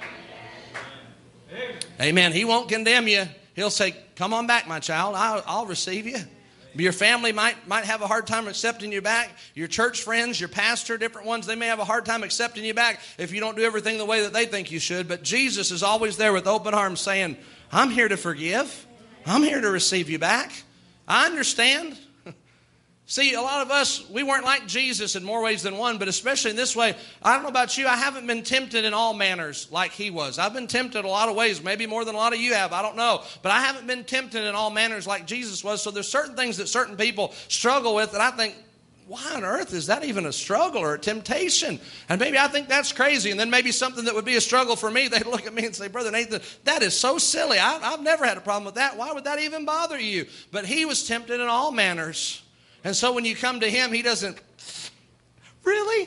Amen. He won't condemn you. He'll say, come on back, my child. I'll, I'll receive you. Your family might, might have a hard time accepting you back. Your church friends, your pastor, different ones, they may have a hard time accepting you back if you don't do everything the way that they think you should. But Jesus is always there with open arms saying, I'm here to forgive. I'm here to receive you back. I understand. See, a lot of us, we weren't like Jesus in more ways than one, but especially in this way. I don't know about you, I haven't been tempted in all manners like he was. I've been tempted a lot of ways, maybe more than a lot of you have, I don't know. But I haven't been tempted in all manners like Jesus was. So there's certain things that certain people struggle with that I think, why on earth is that even a struggle or a temptation? And maybe I think that's crazy. And then maybe something that would be a struggle for me, they'd look at me and say, Brother Nathan, that is so silly. I, I've never had a problem with that. Why would that even bother you? But he was tempted in all manners. And so when you come to him, he doesn't, really?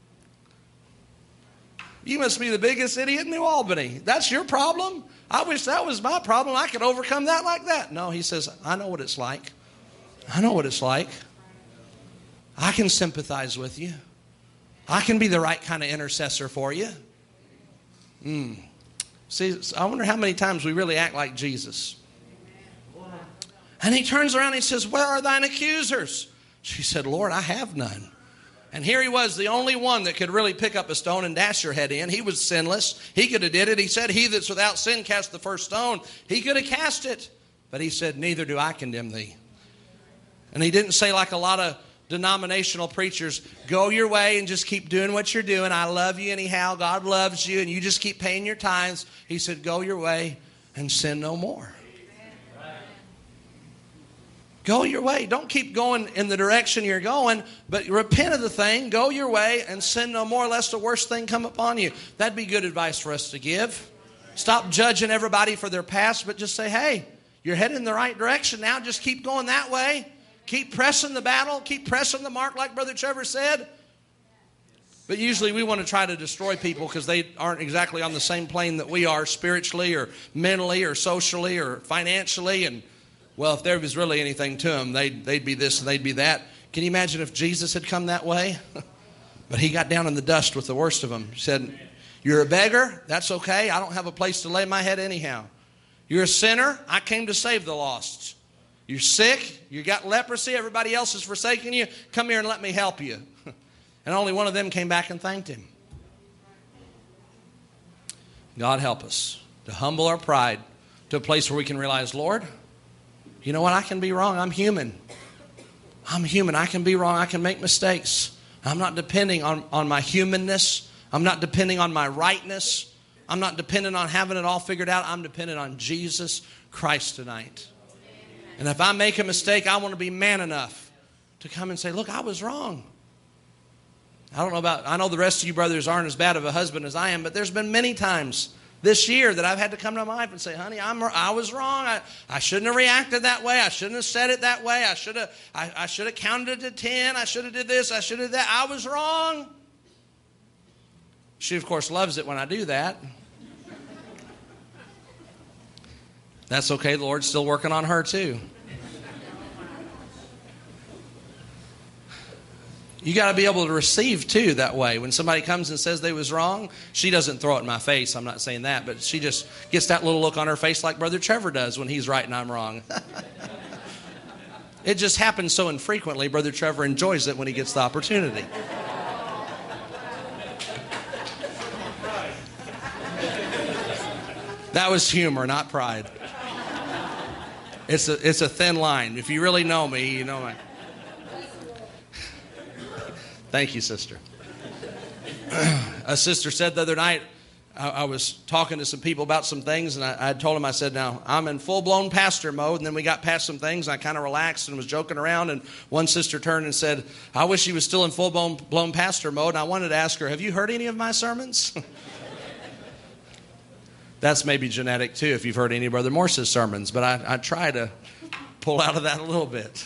You must be the biggest idiot in New Albany. That's your problem? I wish that was my problem. I could overcome that like that. No, he says, I know what it's like. I know what it's like. I can sympathize with you. I can be the right kind of intercessor for you. Mm. See, I wonder how many times we really act like Jesus. And he turns around and he says, where are thine accusers? She said, Lord, I have none. And here he was, the only one that could really pick up a stone and dash her head in. He was sinless. He could have did it. He said, he that's without sin cast the first stone. He could have cast it. But he said, neither do I condemn thee. And he didn't say like a lot of denominational preachers, go your way and just keep doing what you're doing. I love you anyhow. God loves you. And you just keep paying your tithes. He said, go your way and sin no more. Go your way. Don't keep going in the direction you're going, but repent of the thing, go your way, and sin no more, lest the worst thing come upon you. That'd be good advice for us to give. Stop judging everybody for their past, but just say, hey, you're heading in the right direction now. Just keep going that way. Keep pressing the battle. Keep pressing the mark, like Brother Trevor said. But usually we want to try to destroy people because they aren't exactly on the same plane that we are spiritually or mentally or socially or financially. And well, if there was really anything to them, they'd, they'd be this and they'd be that. Can you imagine if Jesus had come that way? But he got down in the dust with the worst of them. He said, you're a beggar? That's okay. I don't have a place to lay my head anyhow. You're a sinner? I came to save the lost. You're sick? You got leprosy? Everybody else is forsaking you? Come here and let me help you. And only one of them came back and thanked him. God help us to humble our pride, to a place where we can realize, Lord, you know what? I can be wrong. I'm human. I'm human. I can be wrong. I can make mistakes. I'm not depending on, on my humanness. I'm not depending on my rightness. I'm not dependent on having it all figured out. I'm dependent on Jesus Christ tonight. And if I make a mistake, I want to be man enough to come and say, look, I was wrong. I don't know about, I know the rest of you brothers aren't as bad of a husband as I am, but there's been many times this year that I've had to come to my wife and say, honey, I'm, I was wrong. I, I shouldn't have reacted that way. I shouldn't have said it that way. I should have, I, I should have counted to ten. I should have did this. I should have that. I was wrong. She, of course, loves it when I do that. That's okay. The Lord's still working on her, too. You got to be able to receive, too, that way. When somebody comes and says they was wrong, she doesn't throw it in my face. I'm not saying that. But she just gets that little look on her face like Brother Trevor does when he's right and I'm wrong. It just happens so infrequently. Brother Trevor enjoys it when he gets the opportunity. That was humor, not pride. It's a, it's a thin line. If you really know me, you know my... Thank you, sister. A sister said the other night, I, I was talking to some people about some things, and I, I told them, I said, now, I'm in full-blown pastor mode, and then we got past some things, and I kind of relaxed and was joking around, and one sister turned and said, I wish she was still in full-blown blown pastor mode, and I wanted to ask her, have you heard any of my sermons? That's maybe genetic, too, if you've heard any of Brother Morse's sermons, but I, I try to pull out of that a little bit.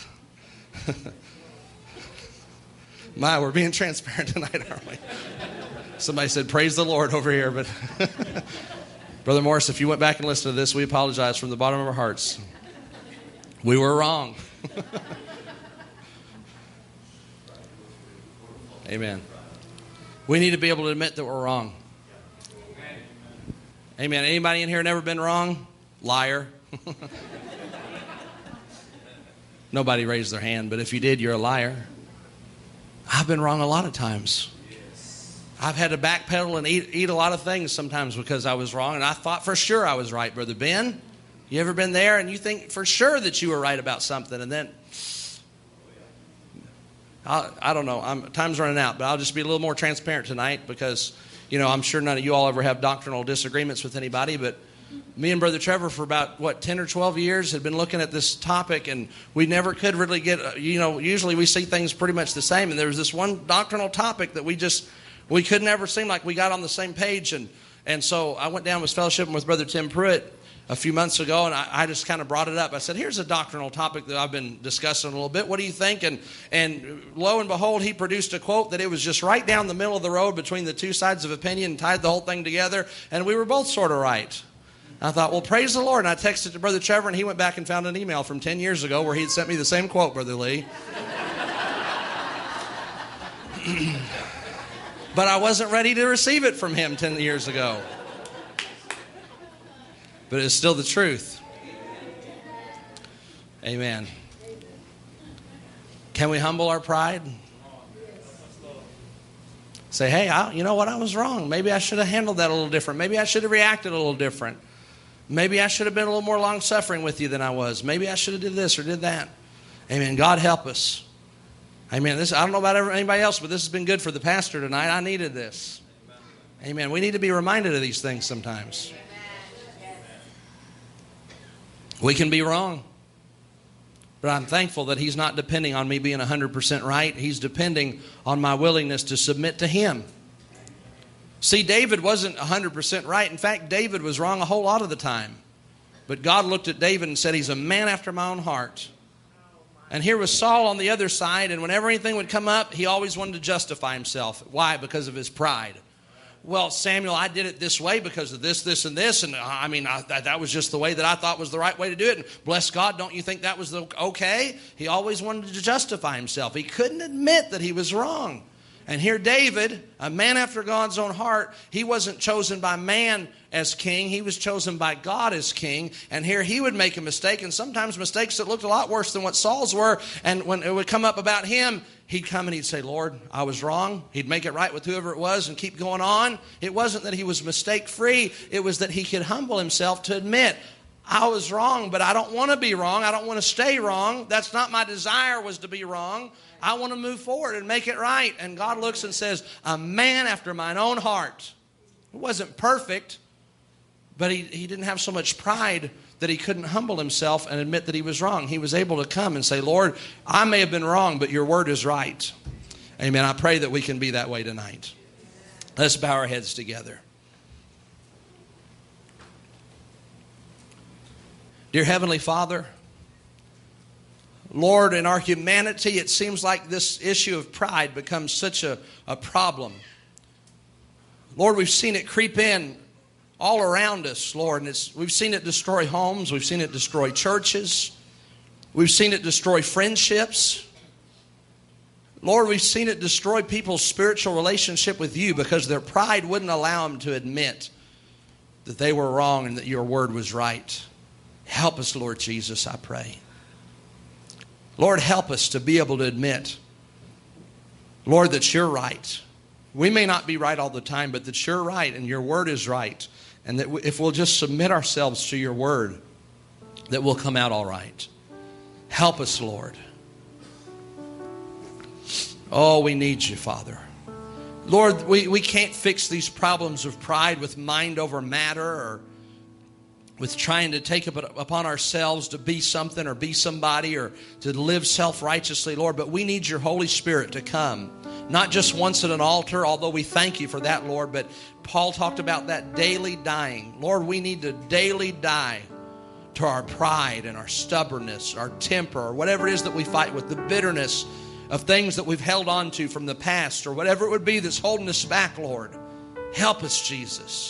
My, we're being transparent tonight, aren't we? Somebody said, praise the Lord over here. But Brother Morse, if you went back and listened to this, we apologize from the bottom of our hearts. We were wrong. Amen. We need to be able to admit that we're wrong. Amen. Anybody in here never been wrong? Liar. Nobody raised their hand, but if you did, you're a liar. I've been wrong a lot of times. I've had to backpedal and eat, eat a lot of things sometimes because I was wrong, and I thought for sure I was right. Brother Ben, you ever been there and you think for sure that you were right about something, and then, I, I don't know, I'm, time's running out, but I'll just be a little more transparent tonight because, you know, I'm sure none of you all ever have doctrinal disagreements with anybody, but me and Brother Trevor for about, what, ten or twelve years had been looking at this topic, and we never could really get, you know, usually we see things pretty much the same, and there was this one doctrinal topic that we just, we could never seem like we got on the same page, and and so I went down and was fellowshipping with Brother Tim Pruitt a few months ago, and I, I just kind of brought it up. I said, here's a doctrinal topic that I've been discussing a little bit. What do you think? And, and lo and behold, he produced a quote that it was just right down the middle of the road between the two sides of opinion and tied the whole thing together, and we were both sort of right. I thought, well, praise the Lord. And I texted to Brother Trevor, and he went back and found an email from ten years ago where he had sent me the same quote, Brother Lee. But I wasn't ready to receive it from him ten years ago. But it's still the truth. Amen. Can we humble our pride? Say, hey, I, you know what? I was wrong. Maybe I should have handled that a little different. Maybe I should have reacted a little different. Maybe I should have been a little more long-suffering with you than I was. Maybe I should have did this or did that. Amen. God help us. Amen. This, I don't know about anybody else, but this has been good for the pastor tonight. I needed this. Amen. We need to be reminded of these things sometimes. We can be wrong. But I'm thankful that he's not depending on me being one hundred percent right. He's depending on my willingness to submit to him. See, David wasn't one hundred percent right. In fact, David was wrong a whole lot of the time. But God looked at David and said, he's a man after my own heart. And here was Saul on the other side, and whenever anything would come up, he always wanted to justify himself. Why? Because of his pride. Well, Samuel, I did it this way because of this, this, and this. And I mean, I, that, that was just the way that I thought was the right way to do it. And bless God, don't you think that was the okay? He always wanted to justify himself. He couldn't admit that he was wrong. And here David, a man after God's own heart, he wasn't chosen by man as king. He was chosen by God as king. And here he would make a mistake, and sometimes mistakes that looked a lot worse than what Saul's were. And when it would come up about him, he'd come and he'd say, Lord, I was wrong. He'd make it right with whoever it was and keep going on. It wasn't that he was mistake-free. It was that he could humble himself to admit, I was wrong, but I don't want to be wrong. I don't want to stay wrong. That's not my desire, was to be wrong. I want to move forward and make it right. And God looks and says, a man after mine own heart. It wasn't perfect, but he, he didn't have so much pride that he couldn't humble himself and admit that he was wrong. He was able to come and say, Lord, I may have been wrong, but your word is right. Amen. I pray that we can be that way tonight. Let's bow our heads together. Dear Heavenly Father, Lord, in our humanity, it seems like this issue of pride becomes such a, a problem. Lord, we've seen it creep in all around us, Lord, and it's, we've seen it destroy homes, we've seen it destroy churches, we've seen it destroy friendships. Lord, we've seen it destroy people's spiritual relationship with you because their pride wouldn't allow them to admit that they were wrong and that your word was right. Help us, Lord Jesus, I pray. Lord, help us to be able to admit, Lord, that you're right. We may not be right all the time, but that you're right and your word is right. And that if we'll just submit ourselves to your word, that we'll come out all right. Help us, Lord. Oh, we need you, Father. Lord, we, we can't fix these problems of pride with mind over matter or with trying to take it upon ourselves to be something or be somebody or to live self-righteously, Lord. But we need your Holy Spirit to come, not just once at an altar, although we thank you for that, Lord. But Paul talked about that daily dying. Lord, we need to daily die to our pride and our stubbornness, our temper, or whatever it is that we fight with, the bitterness of things that we've held on to from the past or whatever it would be that's holding us back, Lord. Help us, Jesus.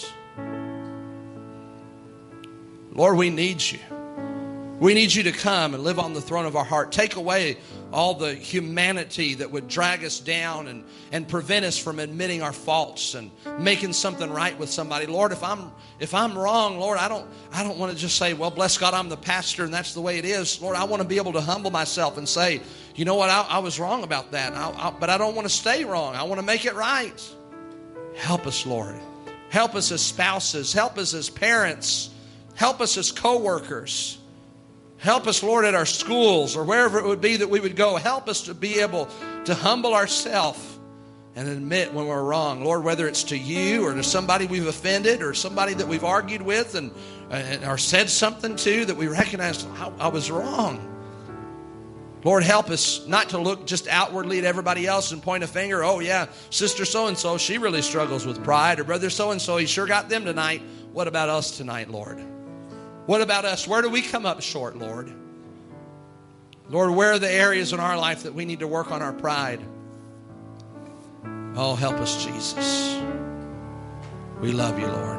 Lord, we need you. We need you to come and live on the throne of our heart. Take away all the humanity that would drag us down and, and prevent us from admitting our faults and making something right with somebody. Lord, if I'm if I'm wrong, Lord, I don't I don't want to just say, well, bless God, I'm the pastor and that's the way it is. Lord, I want to be able to humble myself and say, you know what, I, I was wrong about that. I, I, but I don't want to stay wrong. I want to make it right. Help us, Lord. Help us as spouses. Help us as parents. Help us as co-workers. Help us, Lord, at our schools or wherever it would be that we would go. Help us to be able to humble ourselves and admit when we're wrong. Lord, whether it's to you or to somebody we've offended or somebody that we've argued with and, and or said something to that we recognize I, I was wrong. Lord, help us not to look just outwardly at everybody else and point a finger. Oh, yeah, sister so-and-so, she really struggles with pride. Or brother so-and-so, he sure got them tonight. What about us tonight, Lord? What about us? Where do we come up short, Lord? Lord, where are the areas in our life that we need to work on our pride? Oh, help us, Jesus. We love you, Lord.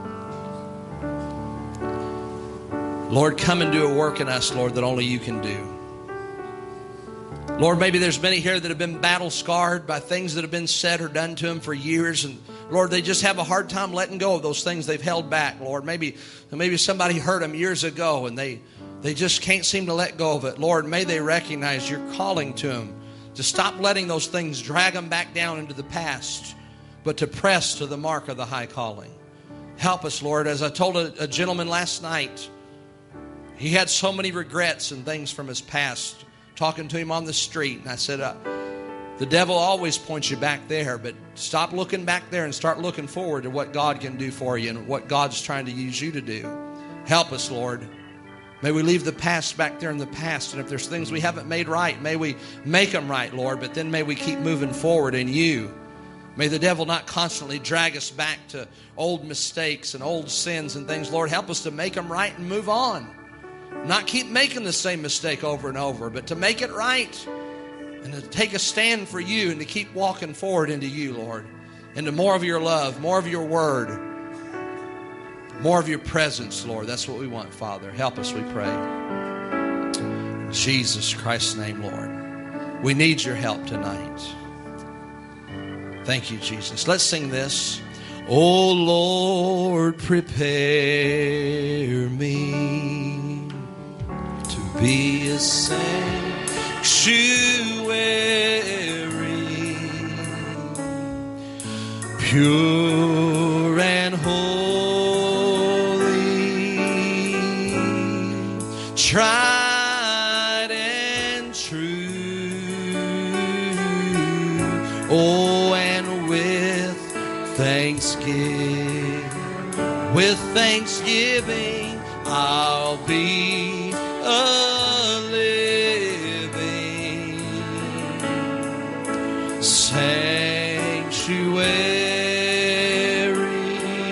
Lord, come and do a work in us, Lord, that only you can do. Lord, maybe there's many here that have been battle-scarred by things that have been said or done to them for years. And Lord, they just have a hard time letting go of those things they've held back, Lord. Maybe, maybe somebody hurt them years ago and they, they just can't seem to let go of it. Lord, may they recognize your calling to them to stop letting those things drag them back down into the past, but to press to the mark of the high calling. Help us, Lord. As I told a, a gentleman last night, he had so many regrets and things from his past. Talking to him on the street, and I said, uh, the devil always points you back there, but stop looking back there and start looking forward to what God can do for you and what God's trying to use you to do. Help us, Lord. May we leave the past back there in the past, and if there's things we haven't made right, may we make them right, Lord, but then may we keep moving forward in you. May the devil not constantly drag us back to old mistakes and old sins and things. Lord, help us to make them right and move on. Not keep making the same mistake over and over, but to make it right and to take a stand for you and to keep walking forward into you, Lord, into more of your love, more of your word, more of your presence, Lord. That's what we want, Father. Help us, we pray. In Jesus Christ's name, Lord. We need your help tonight. Thank you, Jesus. Let's sing this. Oh, Lord, prepare me to be a sanctuary, pure and holy. tried and true. Oh, and with thanksgiving, with thanksgiving, I'll be a living sanctuary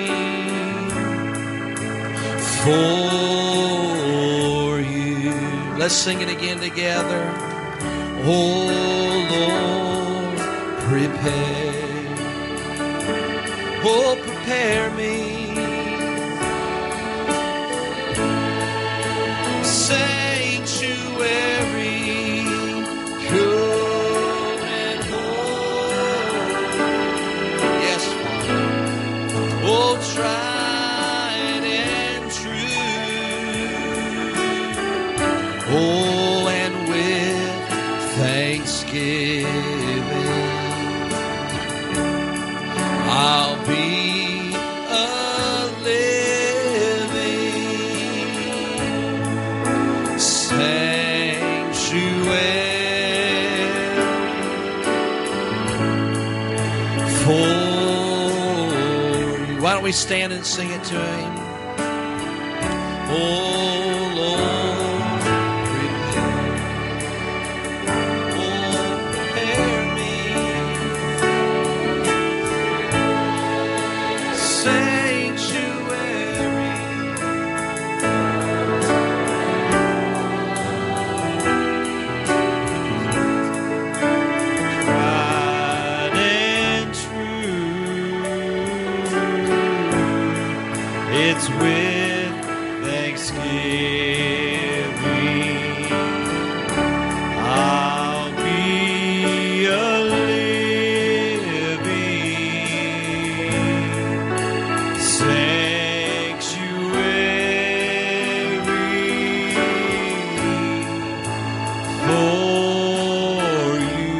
for you. Let's sing it again together. Oh Lord, prepare, oh prepare me sanctuary, pure and holy. Yes, Father. Oh, tried and true. Oh, and with thanksgiving, I'll be a living sanctuary for you. Why don't we stand and sing it to Him? Oh Lord, prepare, oh prepare me sanctuary. Tried and true, it's with thanksgiving, I'll be a living sanctuary for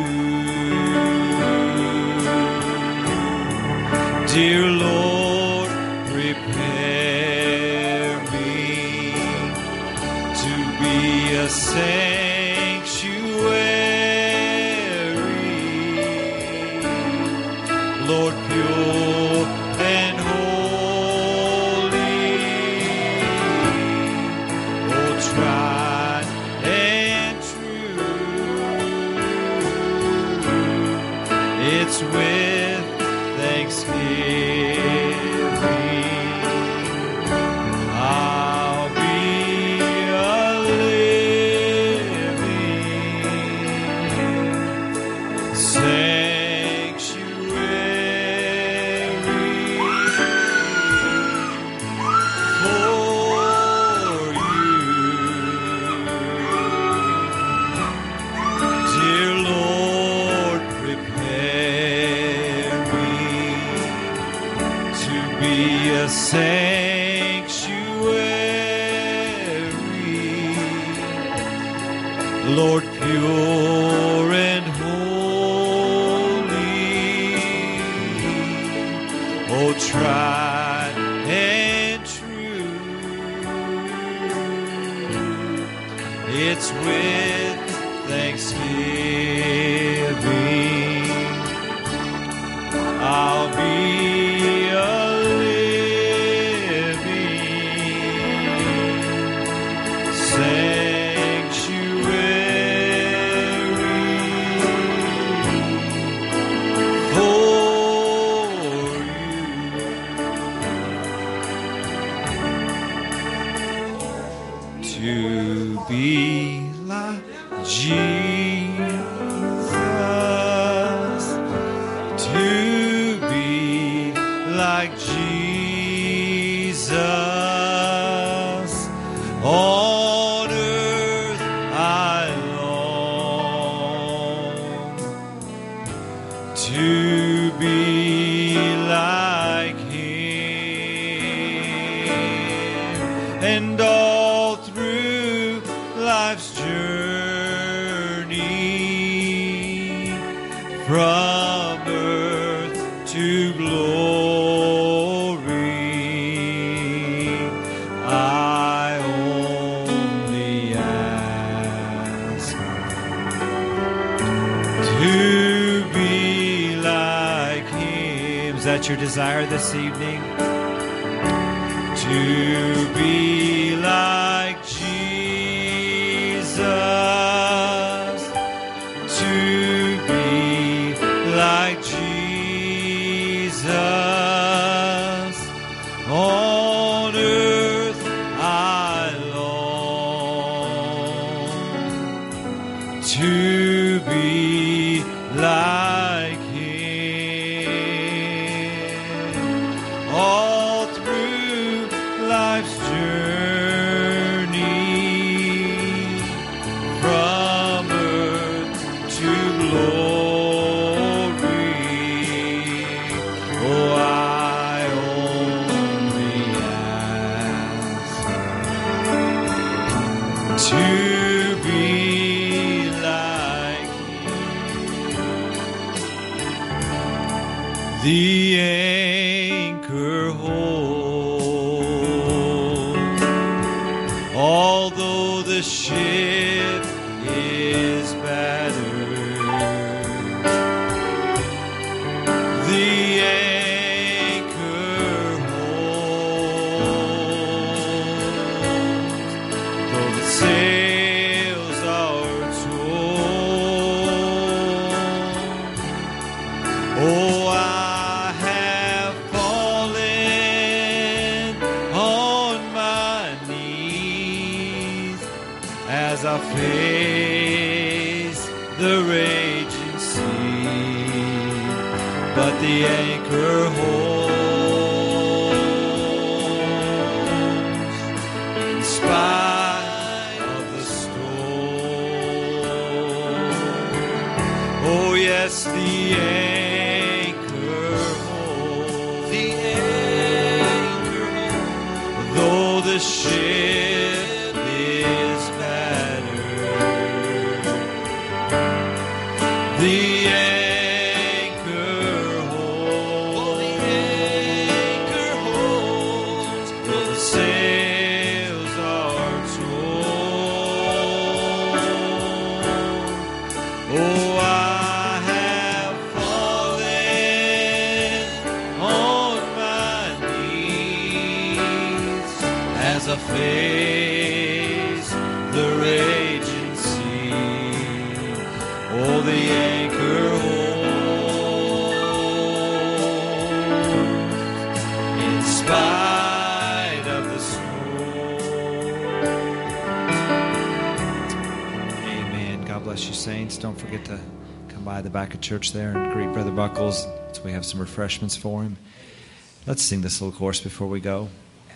you. Dear Lord, prepare me to be a sanctuary, Lord, pure and holy. Oh, tried and true, it's with thanksgiving, I'll be a living sanctuary for you. Dear Lord, prepare me to be a sanctuary, Lord, pure and holy. Oh, tried and true, it's with thanksgiving, I'll be a living sanctuary for you. To be like Jesus, to be like Jesus, on earth I long to be like Him, and all through life's journey, from earth to glory, I only that your desire this evening? To be like Jesus, to be like Jesus. On earth I long to be like Him. All through life's journey, from earth to glory, oh, I only ask to be like Him. The anchor holds, although the ship is battered. The anchor holds, though the sails are torn. Oh, I have fallen on my knees as I face the raging sea, but the anchor holds in spite of the storm. Oh, yes, the anchor holds, the anchor holds, though the ship is battered. The anchor holds, the anchor holds, though the sails are torn. Oh, I have fallen on my knees as I face the raging sea. Oh, the anchor holds in spite of the storm. Amen. God bless you, saints. Don't forget to come by the back of church there and greet Brother Buckles. So we have some refreshments for him. Let's sing this little chorus before we go.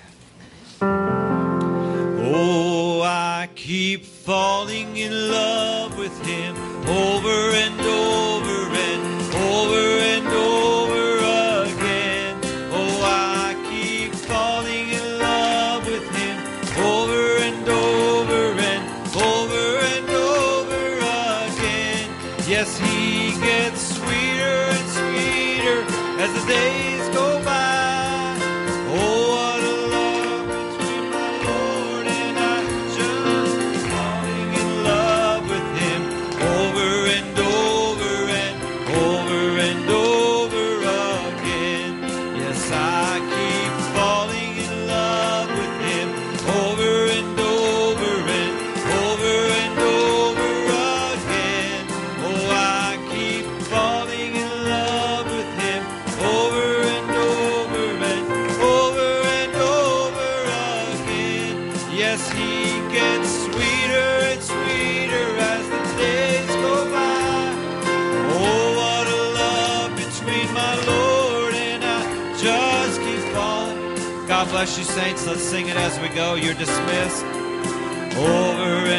Oh, I keep falling in love with Him over and over and over and over again. Oh, I keep falling in love with Him over and over and over and over again. Yes, He gets sweeter and sweeter as the days go by. Oh, what a love between my Lord and I, just falling in love with Him over and over and over and over again. Yes, I keep falling in love with Him over and over and over and over again. Oh, I keep falling in love with Him over and over and over and over again. Yes, He gets sweeter and sweeter as the days go by. Oh, what a love between my Lord and I, just keep falling. God bless you, saints. Let's sing it as we go. You're dismissed. Over